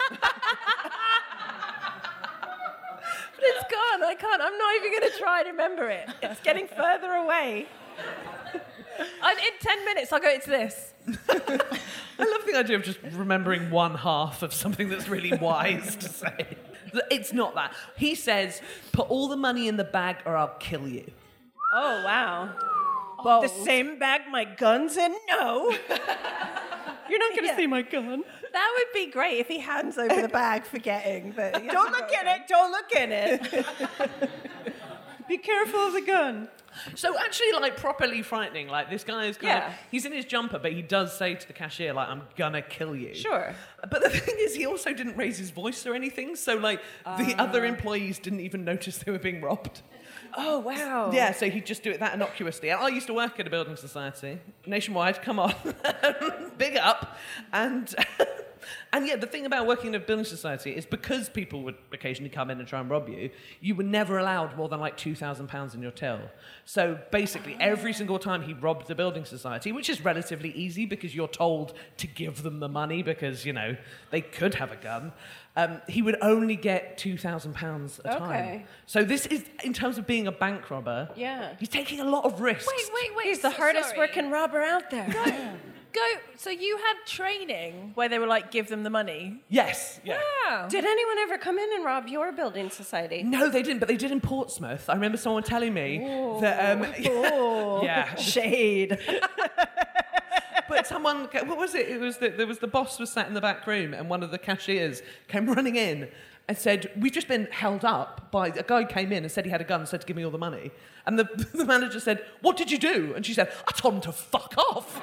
But it's gone. I can't. I'm not even going to try and remember it. It's getting further away. And in ten minutes, I'll go, it's this. I love the idea of just remembering one half of something that's really wise to say. It's not that. He says, put all the money in the bag or I'll kill you. Oh, wow. Bold. The same bag my gun's in? No. You're not going to Yeah. see my gun. That would be great if he hands over the bag, forgetting that. Don't look in it. Don't look in it. Be careful of the gun. So actually, like, properly frightening. Like, this guy is kind Yeah. of... He's in his jumper, but he does say to the cashier, like, I'm gonna kill you. Sure. But the thing is, he also didn't raise his voice or anything, so, like, the Uh. other employees didn't even notice they were being robbed. Oh, wow. Yeah, so he'd just do it that innocuously. I used to work at a building society, nationwide, come on, big up. And, and yeah, the thing about working in a building society is because people would occasionally come in and try and rob you, you were never allowed more than like two thousand pounds in your till. So basically, every single time he robbed the building society, which is relatively easy because you're told to give them the money because, you know, they could have a gun, um, he would only get two thousand pounds a time. Okay. So this is, in terms of being a bank robber, Yeah. he's taking a lot of risks. Wait, wait, wait. He's the so- hardest sorry. working robber out there. Go, go. So you had training where they were like, give them the money? Yes. Yeah. Wow. Did anyone ever come in and rob your building society? No, they didn't, but they did in Portsmouth. I remember someone telling me that. Um, Oh, yeah. shade. But someone, what was it? It was that there was the boss was sat in the back room, and one of the cashiers came running in and said, "We've just been held up by a guy came in and said he had a gun, and said to give me all the money." And the, the manager said, "What did you do?" And she said, "I told him to fuck off."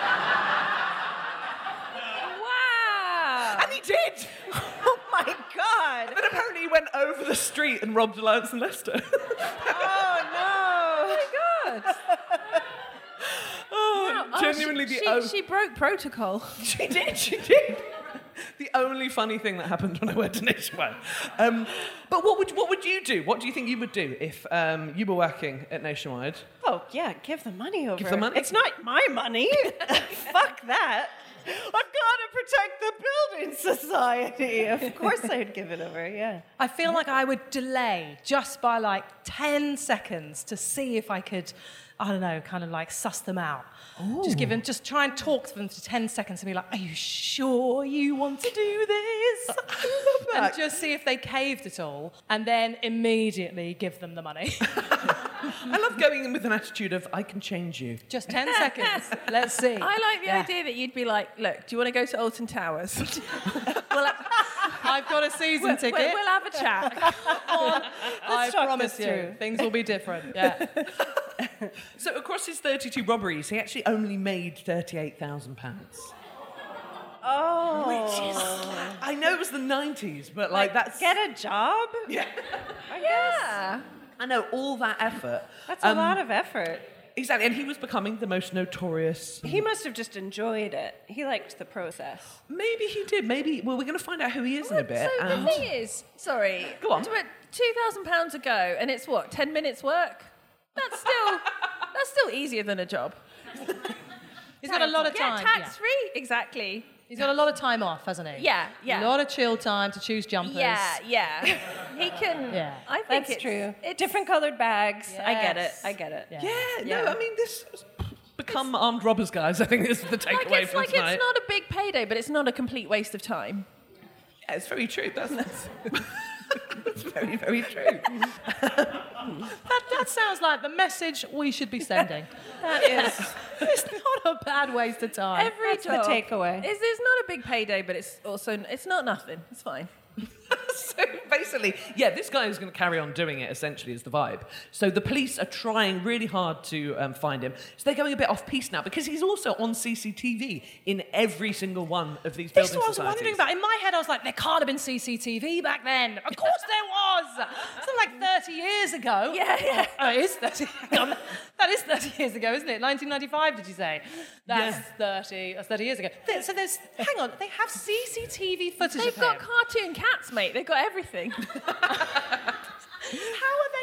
Wow. And he did. Oh, my God. Then apparently he went over the street and robbed Alliance and Leicester. Oh, no. Oh, my God. Oh, Oh, genuinely she, the she, o- she broke protocol. She did, she did. The only funny thing that happened when I went to Nationwide. Um, but what would what would you do? What do you think you would do if um, you were working at Nationwide? Oh, yeah, give the money over. the money? It's not my money. Fuck that. I've got to protect the building society. Of course I'd give it over, yeah. I feel like I would delay just by like ten seconds to see if I could, I don't know, kind of like suss them out. Just give them, just try and talk to them for ten seconds and be like, are you sure you want to do this? And just see if they caved at all and then immediately give them the money. I love going in with an attitude of, I can change you. Just ten seconds. Let's see. I like the Yeah. idea that you'd be like, look, do you want to go to Alton Towers? well, I've got a season we'll, ticket. we'll, we'll have a chat. I talk promise this you, through. things will be different. Yeah. So across his thirty-two robberies, he actually only made thirty-eight thousand pounds. Oh. Which is... I know it was the nineties, but like, that's... Get a job? Yeah. I guess. Yeah. I know, all that effort. That's a Um, lot of effort. Exactly, and he was becoming the most notorious... He must have just enjoyed it. He liked the process. Maybe he did, maybe... Well, we're going to find out who he is in a bit. So and... the thing is, sorry. Go on. Two thousand pounds a go, and it's what, ten minutes work? That's still that's still easier than a job. He's got a lot of time. Yeah, tax free, exactly. He's got a lot of time off, hasn't he? Yeah, yeah. A lot of chill time to choose jumpers. Yeah, yeah. He can. Yeah. I think That's it's, true. It's, Different colored bags. I get it. Yes. I get it. Yeah. Yeah, Yeah. no, I mean, this has become armed robbers, guys. I think this is the takeaway like it's from like tonight. it's not a big payday, but it's not a complete waste of time. Yeah, it's very true. That's, that's, that's very, very true. That, that sounds like the message we should be sending. That is. It's not a bad waste of time. Every That's the job takeaway. Is it's not a big payday, but it's also it's not nothing. It's fine. So basically, yeah, this guy is going to carry on doing it, essentially, is the vibe. So the police are trying really hard to um, find him. So they're going a bit off-piste now, because he's also on C C T V in every single one of these This building is what I was societies. wondering about. In my head, I was like, there can't have been C C T V back then. Of course there was. It's like thirty years ago. Yeah, yeah. Oh, it is thirty. Hang on. That is thirty years ago, isn't it? nineteen ninety-five, did you say? That's Yeah. thirty. That's thirty years ago. There- So there's, hang on, they have C C T V footage They've of got him. cartoon cats, mate. They've got everything. How are they not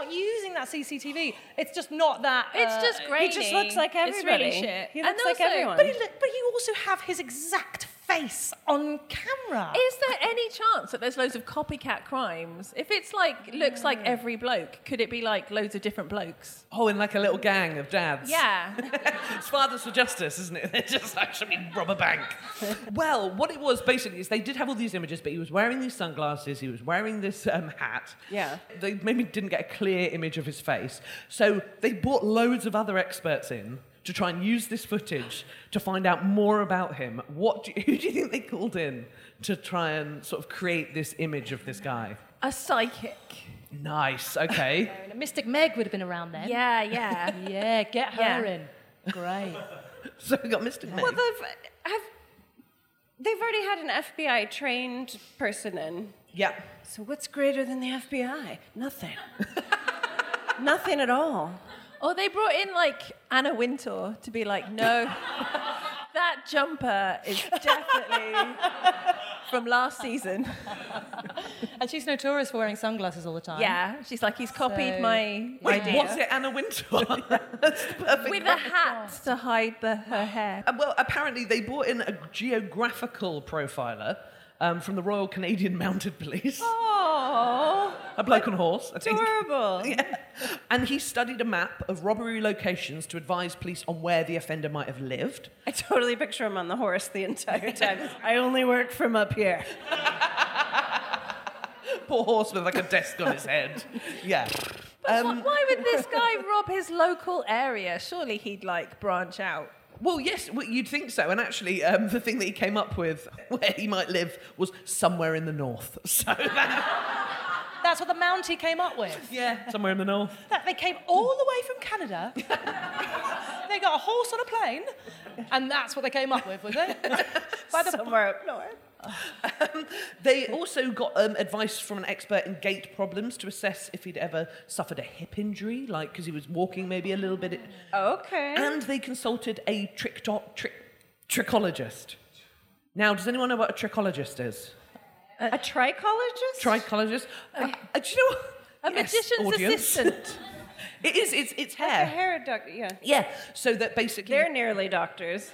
not using that C C T V. It's just not that. It's uh, just grainy. He just looks like It's everybody. really shit. He And looks like also- everyone. But, he, look- but you also have his exact face on camera. Is there any chance that there's loads of copycat crimes? If it's like looks like every bloke, could it be like loads of different blokes? Oh, in like a little gang of dads. Yeah. It's Fathers for Justice, isn't it? They just actually rob a bank. Well, what it was basically is they did have all these images, but he was wearing these sunglasses, he was wearing this um, hat. Yeah. They maybe didn't get a clear image of his face. So they brought loads of other experts in to try and use this footage to find out more about him. What do you, who do you think they called in to try and sort of create this image of this guy? A psychic. Nice, okay. Mystic Meg would have been around then. Yeah, yeah. Yeah, get her Yeah. in. Great. So we got Mister Meg. Well, they've, have, they've already had an F B I trained person in. Yeah. So what's greater than the F B I? Nothing. Nothing at all. Or they brought in like Anna Wintour to be like, no, that jumper is definitely from last season. And she's notorious for wearing sunglasses all the time. Yeah, she's like, he's copied So- my Wait, idea. was it Anna Wintour? That's the perfect With a hat to hide the, her hair. Uh, well, apparently they brought in a geographical profiler um, from the Royal Canadian Mounted Police. Oh, A bloke on a horse, I think. adorable. Yeah. And he studied a map of robbery locations to advise police on where the offender might have lived. I totally picture him on the horse the entire time. I only work from up here. Poor horse with like a desk on his head. Yeah. But Um, wh- why would this guy rob his local area? Surely he'd like branch out. Well, yes, well, you'd think so. And actually, um, the thing that he came up with where he might live was somewhere in the north. So that, That's what the Mountie came up with. yeah, somewhere in the north. That they came all the way from Canada. They got a horse on a plane, and that's what they came up with, was it? By the somewhere up north. Um, they also got um, advice from an expert in gait problems to assess if he'd ever suffered a hip injury, like because he was walking maybe a little bit. Okay. And they consulted a trick trick trichologist. Now, does anyone know what a trichologist is? A, a trichologist? Trichologist. Uh, uh, do you know what? A Yes, magician's audience. assistant. It is. It's it's Like a hair. hair doctor, yeah. Yeah. So that basically. They're nearly doctors.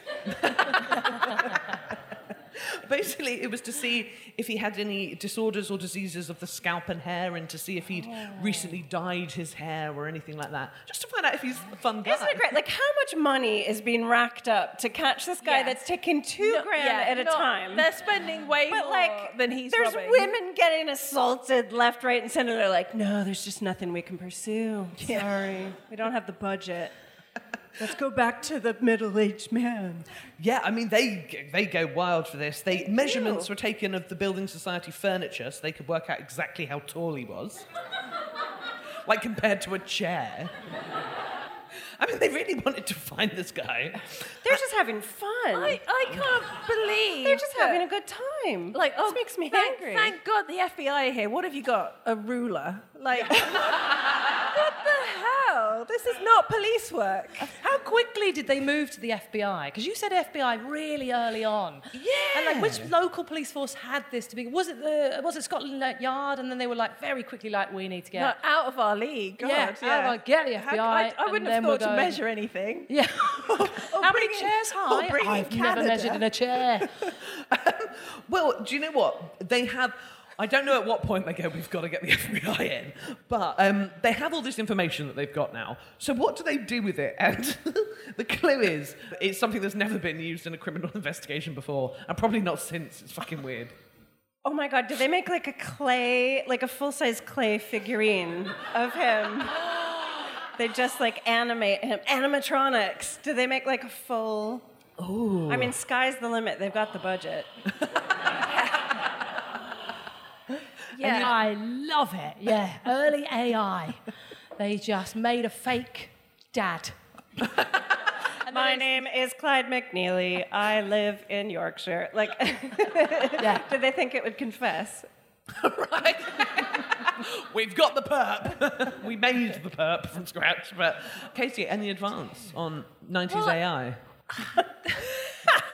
Basically, it was to see if he had any disorders or diseases of the scalp and hair, and to see if he'd Oh. recently dyed his hair or anything like that, just to find out if he's a fun guy. Isn't it great? Like, how much money is being racked up to catch this guy Yeah. that's taking two No, grand yeah, at a not- time? They're spending way But more like, than he's there's robbing. women getting assaulted left, right, and center. They're like, no, there's just nothing we can pursue. Sorry, we don't have the budget. Let's go back to the middle-aged man. Yeah, I mean, they they go wild for this. They measurements were taken of the Building Society furniture so they could work out exactly how tall he was, like compared to a chair. I mean, they really wanted to find this guy. They're just having fun. I, I can't believe They're just that- having a good time. Like, this oh, makes me thank, angry. Thank God the F B I are here. What have you got? A ruler? Like, what the hell? This is not police work. How quickly did they move to the F B I? Because you said F B I really early on. Yeah. And like, which local police force had this to be? Was it the was it Scotland Yard? And then they were like very quickly like, we need to get Not out of our league. God, yeah, yeah. out of our- get the F B I. I, I and wouldn't then have we're thought to going- measure anything. Yeah. How many bring in- chairs or high? bring in I've never Canada. measured in a chair. Well, do you know what? They have. I don't know at what point they go, we've got to get the F B I in, but um, they have all this information that they've got now. So what do they do with it? And the clue is, it's something that's never been used in a criminal investigation before, and probably not since. It's fucking weird. Oh my God, did they make like a clay, like a full-size clay figurine of him? They just like animate him. Animatronics. Do they make like a full... Oh. I mean, sky's the limit. They've got the budget. Yeah, I love it. Yeah, early A I. They just made a fake dad. My name is Clyde McNeely. I live in Yorkshire. Like, Yeah. did they think it would confess? Right? We've got the perp. We made the perp from scratch. But Katie, any advance on nineties Well, A I?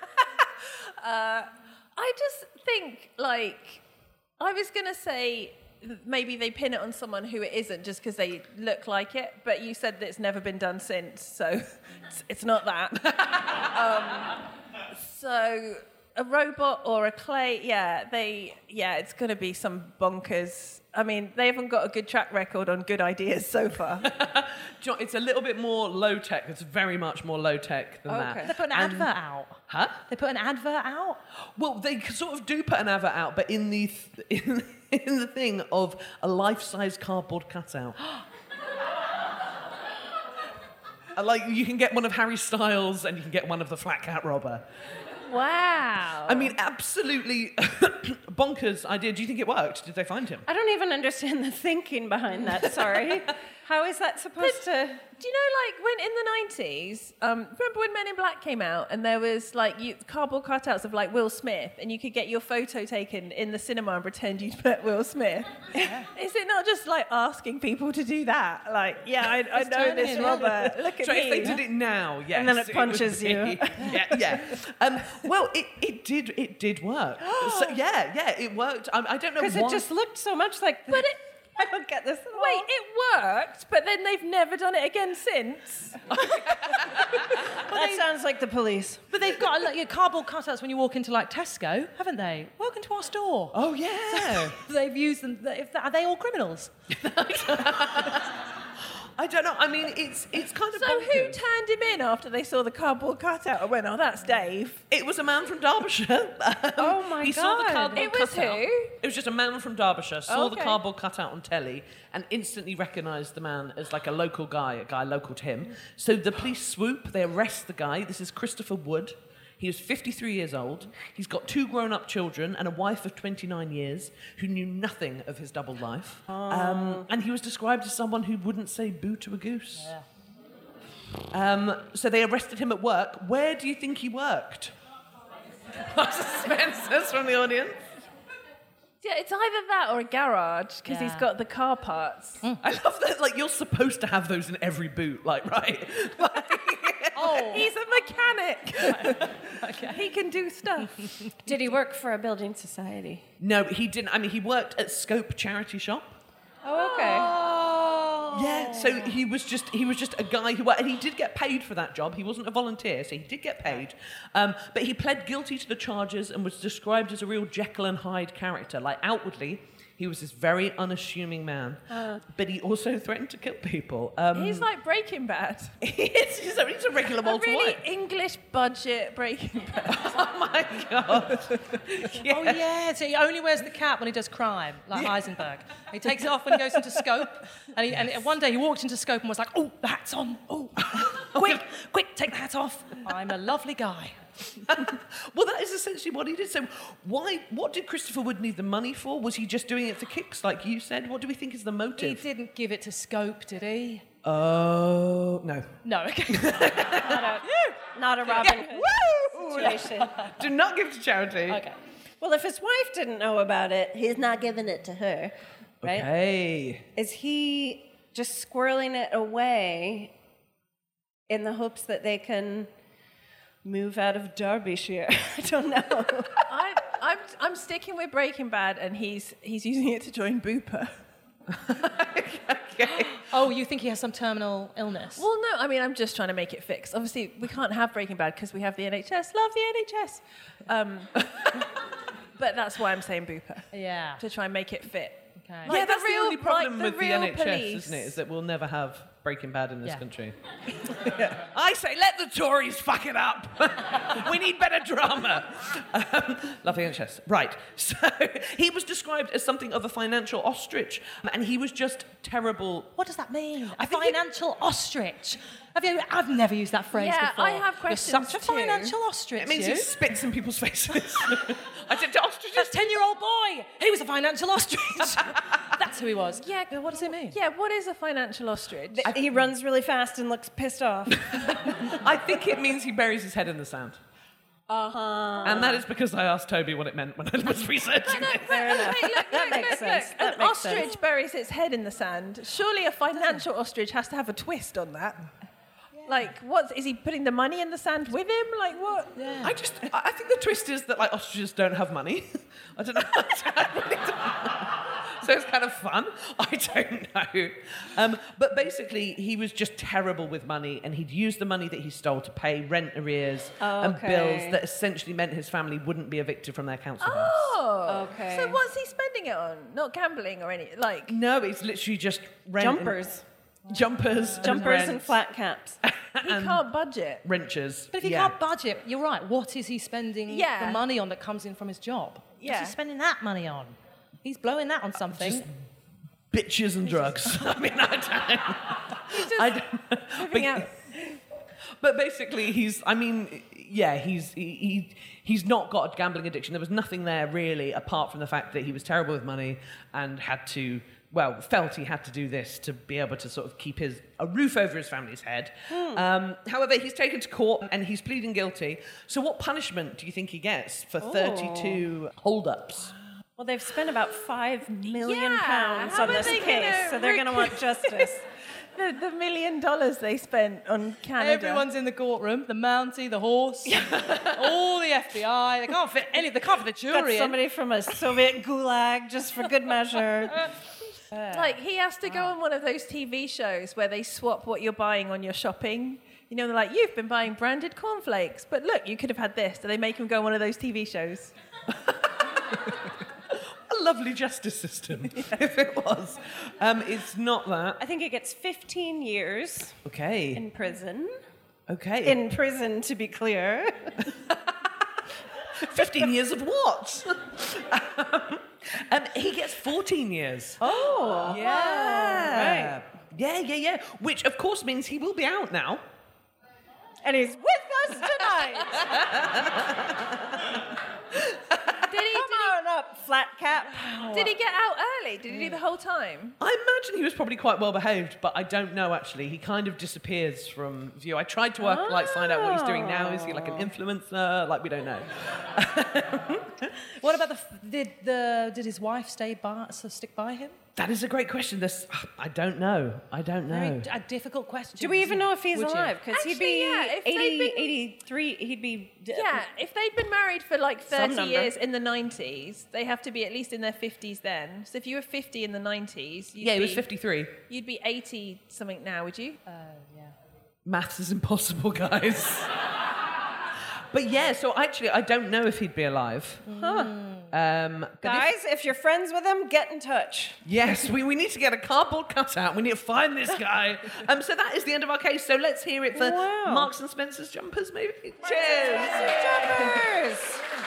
uh, I just think, like, I was going to say maybe they pin it on someone who it isn't just because they look like it, but you said that it's never been done since, so it's, it's not that. um, so a robot or a clay, yeah, they, yeah, it's going to be some bonkers. I mean, they haven't got a good track record on good ideas so far. You know, it's a little bit more low-tech. It's very much more low-tech than Okay. that. They put an And- advert out. Huh? They put an advert out. Well, they sort of do put an advert out, but in the th- in, in the thing of a life-size cardboard cutout. And, like, you can get one of Harry Styles and you can get one of the Flat Cat Robber. Wow. I mean, absolutely bonkers idea. Do you think it worked? Did they find him? I don't even understand the thinking behind that, sorry. How is that supposed to... Do you know, like, when in the nineties, um, remember when Men in Black came out and there was, like, you, cardboard cutouts of, like, Will Smith and you could get your photo taken in the cinema and pretend you'd met Will Smith? Yeah. Is it not just, like, asking people to do that? Like, yeah, I, I Just know turn this it in. Robert. Look at So me. if they did it now, yes. And then it would punches be- you. yeah, yeah. Um, well, it, it did it did work. So, yeah, yeah, it worked. I, I don't know why. Because it just looked so much like... The, But it... I don't get this at all. Wait, it worked, but then they've never done it again since. That sounds like the police. But they've got like, your cardboard cutouts when you walk into like Tesco, haven't they? Welcome to our store. Oh, yeah. They've used them. If Are they all criminals? I don't know. I mean, it's it's kind of So who bonkers. turned him in after they saw the cardboard cutout and went, oh, that's Dave? It was a man from Derbyshire. Um, Oh, my he saw the God. cardboard It was cutout. who? It was just a man from Derbyshire, saw the Okay. cardboard cutout on telly and instantly recognised the man as like a local guy, a guy local to him. So the police swoop, they arrest the guy. This is Christopher Wood. He was fifty-three years old. He's got two grown-up children and a wife of twenty-nine years who knew nothing of his double life. Um, and he was described as someone who wouldn't say boo to a goose. Um, so they arrested him at work. Where do you think he worked? Suspense from the audience. Yeah, it's either that or a garage, because he's Yeah. got the car parts. I love that. Like you're supposed to have those in every boot. Like right. Oh, he's a mechanic. He can do stuff. Did he work for a building society? No, he didn't. I mean, he worked at Scope Charity Shop. Oh, okay. Yeah, so he was just he was just a guy who and he did get paid for that job. He wasn't a volunteer, so he did get paid. Um, but he pled guilty to the charges and was described as a real Jekyll and Hyde character. Like outwardly, he was this very unassuming man, but he also threatened to kill people. Um, He's like Breaking Bad. he's, he's, a, he's a regular A Walter really White. English budget Breaking Bad. Oh my god! Oh yeah, so he only wears the cap when he does crime, like Heisenberg. He takes it off when he goes into Scope, and, he, and one day he walked into Scope and was like, "Oh, the hat's on! Oh, quick, quick, take the hat off! I'm a lovely guy." Well, that is essentially what he did. So, why? What did Christopher Wood need the money for? Was he just doing it for kicks, like you said? What do we think is the He motive? didn't give it to Scope, did he? Oh no! No. Okay. Not a, not a Robin Hood situation. Do not give to charity. Okay. Well, if his wife didn't know about it, he's not giving it to her, right? Okay. Is he just squirreling it away in the hopes that they can move out of Derbyshire? I don't know. I, I'm, I'm sticking with Breaking Bad, and he's he's using it to join Booper. Okay. Oh, you think he has some terminal illness? Well, no, I mean, I'm just trying to make it fix. Obviously, we can't have Breaking Bad because we have the N H S. Love the N H S. Um, but that's why I'm saying Booper, yeah. to try and make it fit. Okay. Like Yeah, that's the, real- only problem like the with the real N H S, police. isn't it? Is that we'll never have Breaking Bad in this Yeah. country. I say, let the Tories fuck it up. We need better drama. Um, love the N H S. Right. So he was described as something of a financial ostrich, and he was just terrible. What does that mean? I A think it- financial ostrich. Have you? I've never used that phrase Yeah, before. I have questions You're such a too. financial ostrich. It means you. he spits in people's faces. I said to ostriches. That ten-year-old boy. He was a financial ostrich. That's who he was. Yeah. What does it mean? Yeah, what is a financial ostrich? He runs really fast and looks pissed off. I think it means he buries his head in the sand. Uh-huh. And that is because I asked Toby what it meant when I was researching it. Fair enough. Wait, look, That look, makes look, sense. look. That An makes ostrich sense. buries its head in the sand. Surely a financial ostrich has to have a twist on that. Like, what is he putting the money in the sand with him? Like, what? Yeah. I just, I I think the twist is that like ostriches don't have money. I don't know. I really don't know. So it's kind of fun. I don't know. Um, but basically, he was just terrible with money, and he'd used the money that he stole to pay rent arrears Oh, and okay. bills that essentially meant his family wouldn't be evicted from their council house. Oh, Okay. So what's he spending it on? Not gambling or anything? Like, No, it's literally just rent. Jumpers. And, jumpers. Jumpers and, and flat caps. he can't budget. Wrenches. But if he yeah. can't budget, you're right. What is he spending Yeah. the money on that comes in from his job? Yeah. What's he spending that money on? He's blowing that on something. Just bitches and drugs. I mean, I don't, I don't Living but, out. but basically, he's, I mean, yeah, he's, he, he, he's not got a gambling addiction. There was nothing there really, apart from the fact that he was terrible with money and had to, well, felt he had to do this to be able to sort of keep his a roof over his family's head. Hmm. Um, however, he's taken to court and he's pleading guilty. So what punishment do you think he gets for thirty-two hold-ups? Well, they've spent about five million Yeah, pounds how on are this they case, gonna so they're going to want recoup- justice. The, the million dollars they spent on Canada. Everyone's in the courtroom. The Mountie, the horse, all the F B I. They can't fit any. They can't fit the Got jury in. somebody from a Soviet gulag just for good measure. Like, he has to go on one of those T V shows where they swap what you're buying on your shopping. You know, they're like, you've been buying branded cornflakes, but look, you could have had this. So they make him go on one of those T V shows. A lovely justice system, if it was. Um, it's not that. I think it gets fifteen years Okay. in prison. Okay. In prison, to be clear. fifteen years of what? um, um, he gets fourteen years. Oh, Yeah. Yeah, yeah, yeah. Which, of course, means he will be out now. and he's with us tonight. Did he, Come on up, flat cap. did he get out early? Did he do the whole time? I imagine he was probably quite well behaved, but I don't know actually. He kind of disappears from view. I tried to work, like find out what he's doing now. Is he like an influencer? Like we don't know. What about the? f- Did the? Did his wife stay by? So stick by him? That is a great question. This I don't know. I don't know. Very, a difficult question. Do we even know if he's Would you? alive? Because he'd Actually, be yeah, if they'd eighty, been- eighty-three, he'd be... d- Yeah, if they'd been married for like Some thirty number. years in the nineties, they have to be at least in their fifties then. So if you were fifty in the nineties, you'd Yeah, he be, was fifty-three. You'd be eighty something now, would you? Uh, yeah. Maths is impossible, guys. But yeah, so actually, I don't know if he'd be alive. Huh. Um, but if- Guys, if you're friends with him, get in touch. yes, we, we need to get a cardboard cutout. We need to find this guy. Um, so that is the end of our case. So let's hear it for Wow. Marks and Spencer's jumpers, maybe. Cheers. Jumpers!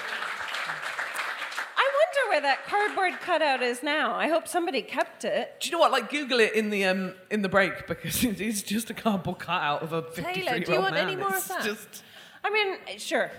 I wonder where that cardboard cutout is now. I hope somebody kept it. Do you know what? Like, Google it in the um in the break because it is just a cardboard cutout of a fifty-three-year-old do you want man. any more of It's that? Just... I mean, sure.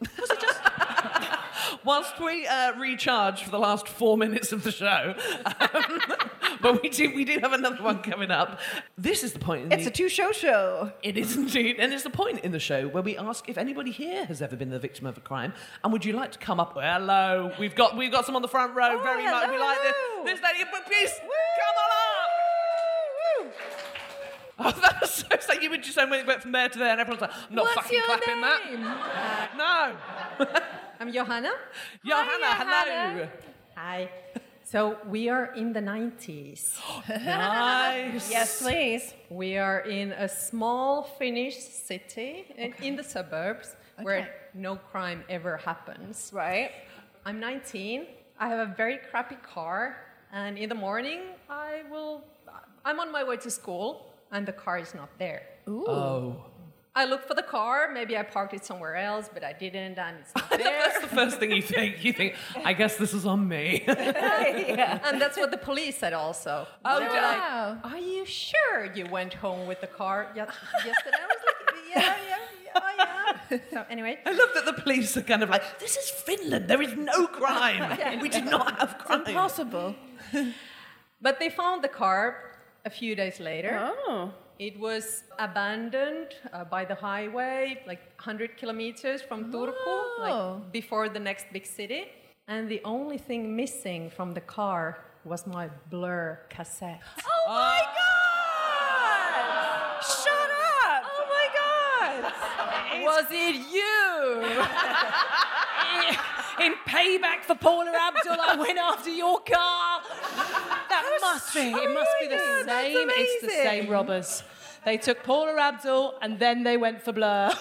Whilst we uh, recharge for the last four minutes of the show, um, but we do we do have another one coming up. This is the point. In It's the, a two-show show. It is indeed, and it's the point in the show where we ask if anybody here has ever been the victim of a crime, and would you like to come up? Well, hello, we've got we've got some on the front row. Oh, very hello, much. We like hello. this. This lady, but please come on up. Oh, that was so it's like you were just saying when it went from there to there, and everyone's like, I'm not What's fucking your clapping name? that. No. I'm Johanna. Johanna, hello. Hi. So we are in the nineties. Nice. Yes, please. We are in a small Finnish city in- in the suburbs where no crime ever happens. Right. I'm nineteen. I have a very crappy car, and in the morning I will. I'm on my way to school, and the car is not there. Oh. I look for the car. Maybe I parked it somewhere else, but I didn't, and it's not there. That's the first thing you think. You think, I guess this is on me. Yeah. And that's what the police said also. Oh, They were wow. like, are you sure you went home with the car ye- yesterday? I was like, yeah, yeah, yeah, I am. So anyway. I love that the police are kind of like, this is Finland. There is no crime. We do not have crime. Impossible. But they found the car a few days later. Oh. It was abandoned uh, by the highway, like one hundred kilometers from Turku, Oh. like before the next big city. And the only thing missing from the car was my Blur cassette. Oh my God! Shut up! Oh my God! Was it you? In payback for Paula Abdul, I went after your car. must be. It must be the Oh, that's same. It's the amazing. same robbers. They took Paula Abdul and then they went for Blur.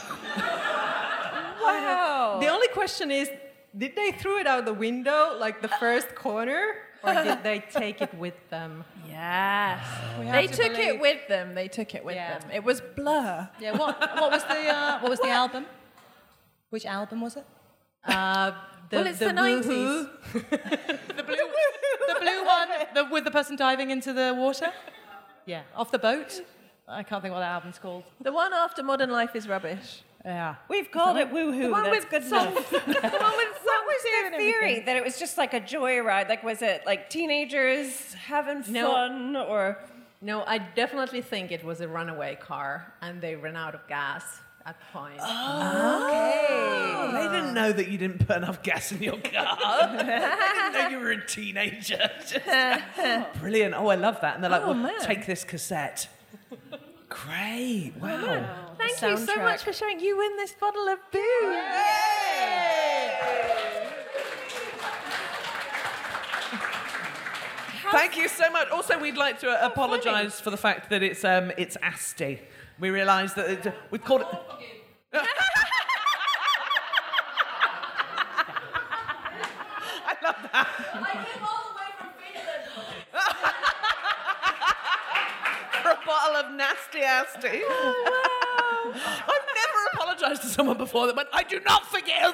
Wow. The only question is, did they throw it out the window, like the first corner, or did they take it with them? Yes. We have They to took believe- it with them. They took it with Yeah. them. It was Blur. Yeah. What? What was the? Uh, what was the album? Which album was it? Uh, the, Well, it's the Woohoo. The blue, the blue one, the, with the person diving into the water. Yeah, off the boat. I can't think what that album's called. The one after Modern Life is Rubbish. Yeah. We've called it Woohoo. The one That's with good some- enough. The one with What was Steve the and theory? everything. That it was just like a joyride? Like, was it like teenagers having No. fun or? No, I definitely think it was a runaway car, and they ran out of gas at the point. Oh, they didn't know that you didn't put enough gas in your car. They didn't know you were a teenager. Just- brilliant. Oh, I love that. And they're like, Oh, well, man. take this cassette. Great. Wow. Thank you so soundtrack. much for showing. You win this bottle of booze. Thank you so much. Also, we'd like to apologise for the fact that it's um, it's Asti. We realised that it, we've called it. I love that. I came all the way from Finland. For a bottle of nasty Asti. Oh, wow. I've never apologised to someone before that went, I do not forgive.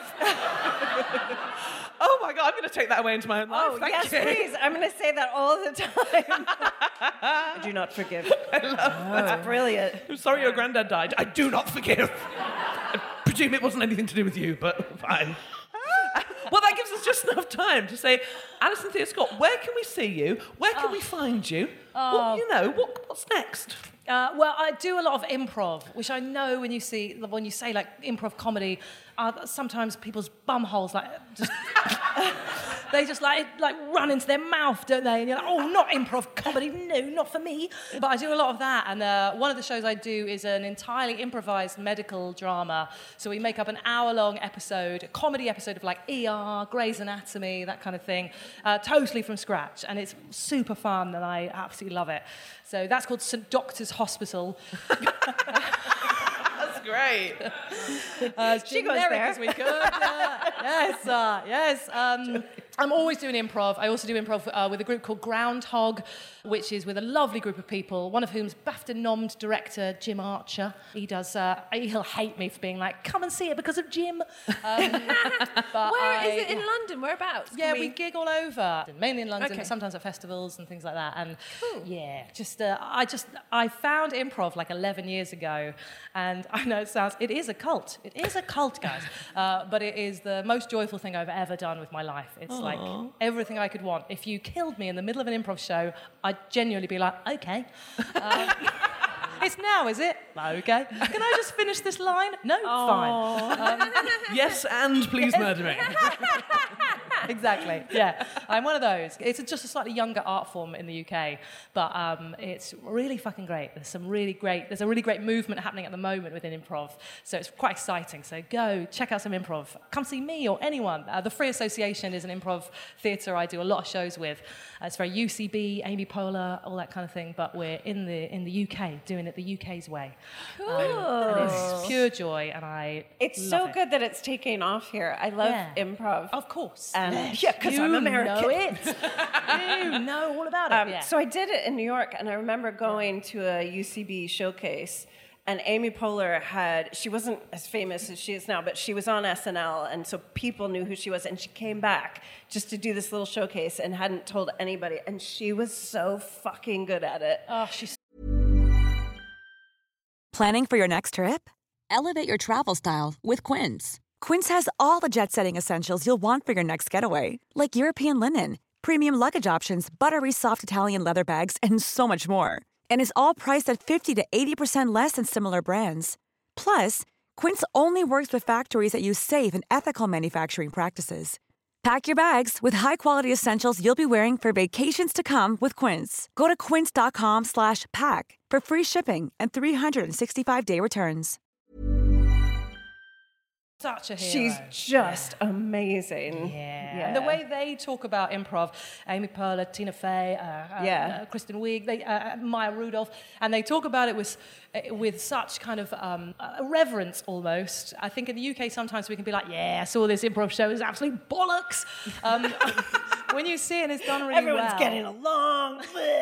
Oh my God, I'm going to take that away into my own life. Oh, Thank yes, you. please. I'm going to say that all the time. I do not forgive. I love that. That's brilliant. I'm sorry your granddad died. I do not forgive. I presume it wasn't anything to do with you, but fine. Well, that gives us just enough time to say, Alison Thea Scott, where can we see you? Where can we find you? What, you know, what, what's next? Uh, well, I do a lot of improv, which I know when you see when you say like improv comedy, uh, sometimes people's bum holes like just they just like like run into their mouth, don't they? And you're like, oh, not improv comedy, no, not for me. But I do a lot of that, and uh, one of the shows I do is an entirely improvised medical drama. So we make up an hour-long episode, a comedy episode of like E R, Grey's Anatomy, that kind of thing, uh, totally from scratch, and it's super fun, and I absolutely love it. So that's called Saint Doctor's Hospital. That's great. Uh, as She goes generic there. as we could. Uh, yes, uh, yes. Um, I'm always doing improv. I also do improv uh, with a group called Groundhog, which is with a lovely group of people, one of whom's BAFTA-nommed director, Jim Archer. He does, uh, he'll hate me for being like, come and see it because of Jim. Um, but Where I- is it in London? Whereabouts? Can Yeah, we... gig all over, mainly in London, Okay. but sometimes at festivals and things like that. And yeah, just uh, I just I found improv like eleven years ago, and I know it sounds it is a cult. It is a cult, guys, uh, but it is the most joyful thing I've ever done with my life. It's like everything I could want. If you killed me in the middle of an improv show, I'd genuinely be like, okay. Um, It's now, is it? Okay. Can I just finish this line? No, fine. Um, Yes, and please murder me. exactly. Yeah, I'm one of those. It's just a slightly younger art form in the U K, but um, it's really fucking great. There's some really great. There's a really great movement happening at the moment within improv, so it's quite exciting. So go check out some improv. Come see me or anyone. Uh, the Free Association is an improv theatre I do a lot of shows with. Uh, it's very U C B, Amy Poehler, all that kind of thing. But we're in the in the U K doing it the U K's way. Cool. Um, and it's pure joy, and I. It's love so it. good that it's taking off here. I love Yeah. improv. Of course. And Yes. yeah, because I'm You American. know it. You know all about it. Um, yeah. So I did it in New York, and I remember going to a U C B showcase, and Amy Poehler had, she wasn't as famous as she is now, but she was on S N L, and so people knew who she was, and she came back just to do this little showcase and hadn't told anybody, and she was so fucking good at it. Oh, she's Planning for your next trip? Elevate your travel style with Quince. Quince has all the jet-setting essentials you'll want for your next getaway, like European linen, premium luggage options, buttery soft Italian leather bags, and so much more. And is all priced at fifty to eighty percent less than similar brands. Plus, Quince only works with factories that use safe and ethical manufacturing practices. Pack your bags with high-quality essentials you'll be wearing for vacations to come with Quince. Go to quince.com slash pack for free shipping and three hundred sixty-five day returns. such a hero. She's just yeah. amazing. Yeah. yeah. And the way they talk about improv, Amy Poehler, Tina Fey, uh, yeah. uh, Kristen Wiig, they, uh, Maya Rudolph, and they talk about it with with such kind of um, uh, reverence almost. I think in the U K sometimes we can be like, yeah, I saw this improv show, it's absolute bollocks. Um, when you see it, it's done really Everyone's well. getting along.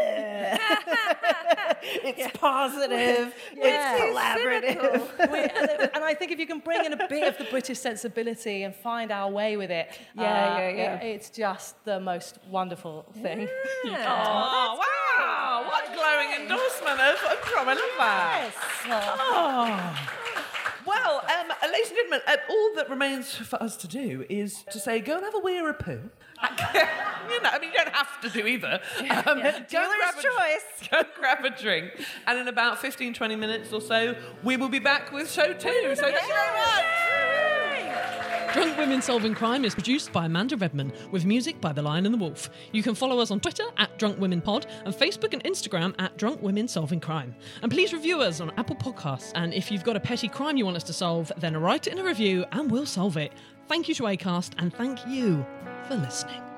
It's yeah. positive. Yeah. It's collaborative. we, and, and I think if you can bring in a bit of the British sensibility and find our way with it, yeah, uh, yeah, yeah. It, it's just the most wonderful thing. Yeah. Oh, wow! What a glowing endorsement of, of Trauma Lover. Yes. Oh. Well, um, ladies and gentlemen, uh, all that remains for us to do is to say, go and have a wee or a poo. You know, I mean, you don't have to do either. Um, yeah. go Dealer's grab a, choice. Go grab a drink. And in about fifteen, twenty minutes or so, we will be back with show two. So thank you very much. Drunk Women Solving Crime is produced by Amanda Redman, with music by The Lion and the Wolf. You can follow us on Twitter at Drunk Women Pod and Facebook and Instagram at Drunk Women Solving Crime. And please review us on Apple Podcasts. And if you've got a petty crime you want us to solve, then write it in a review and we'll solve it. Thank you to Acast and thank you for listening.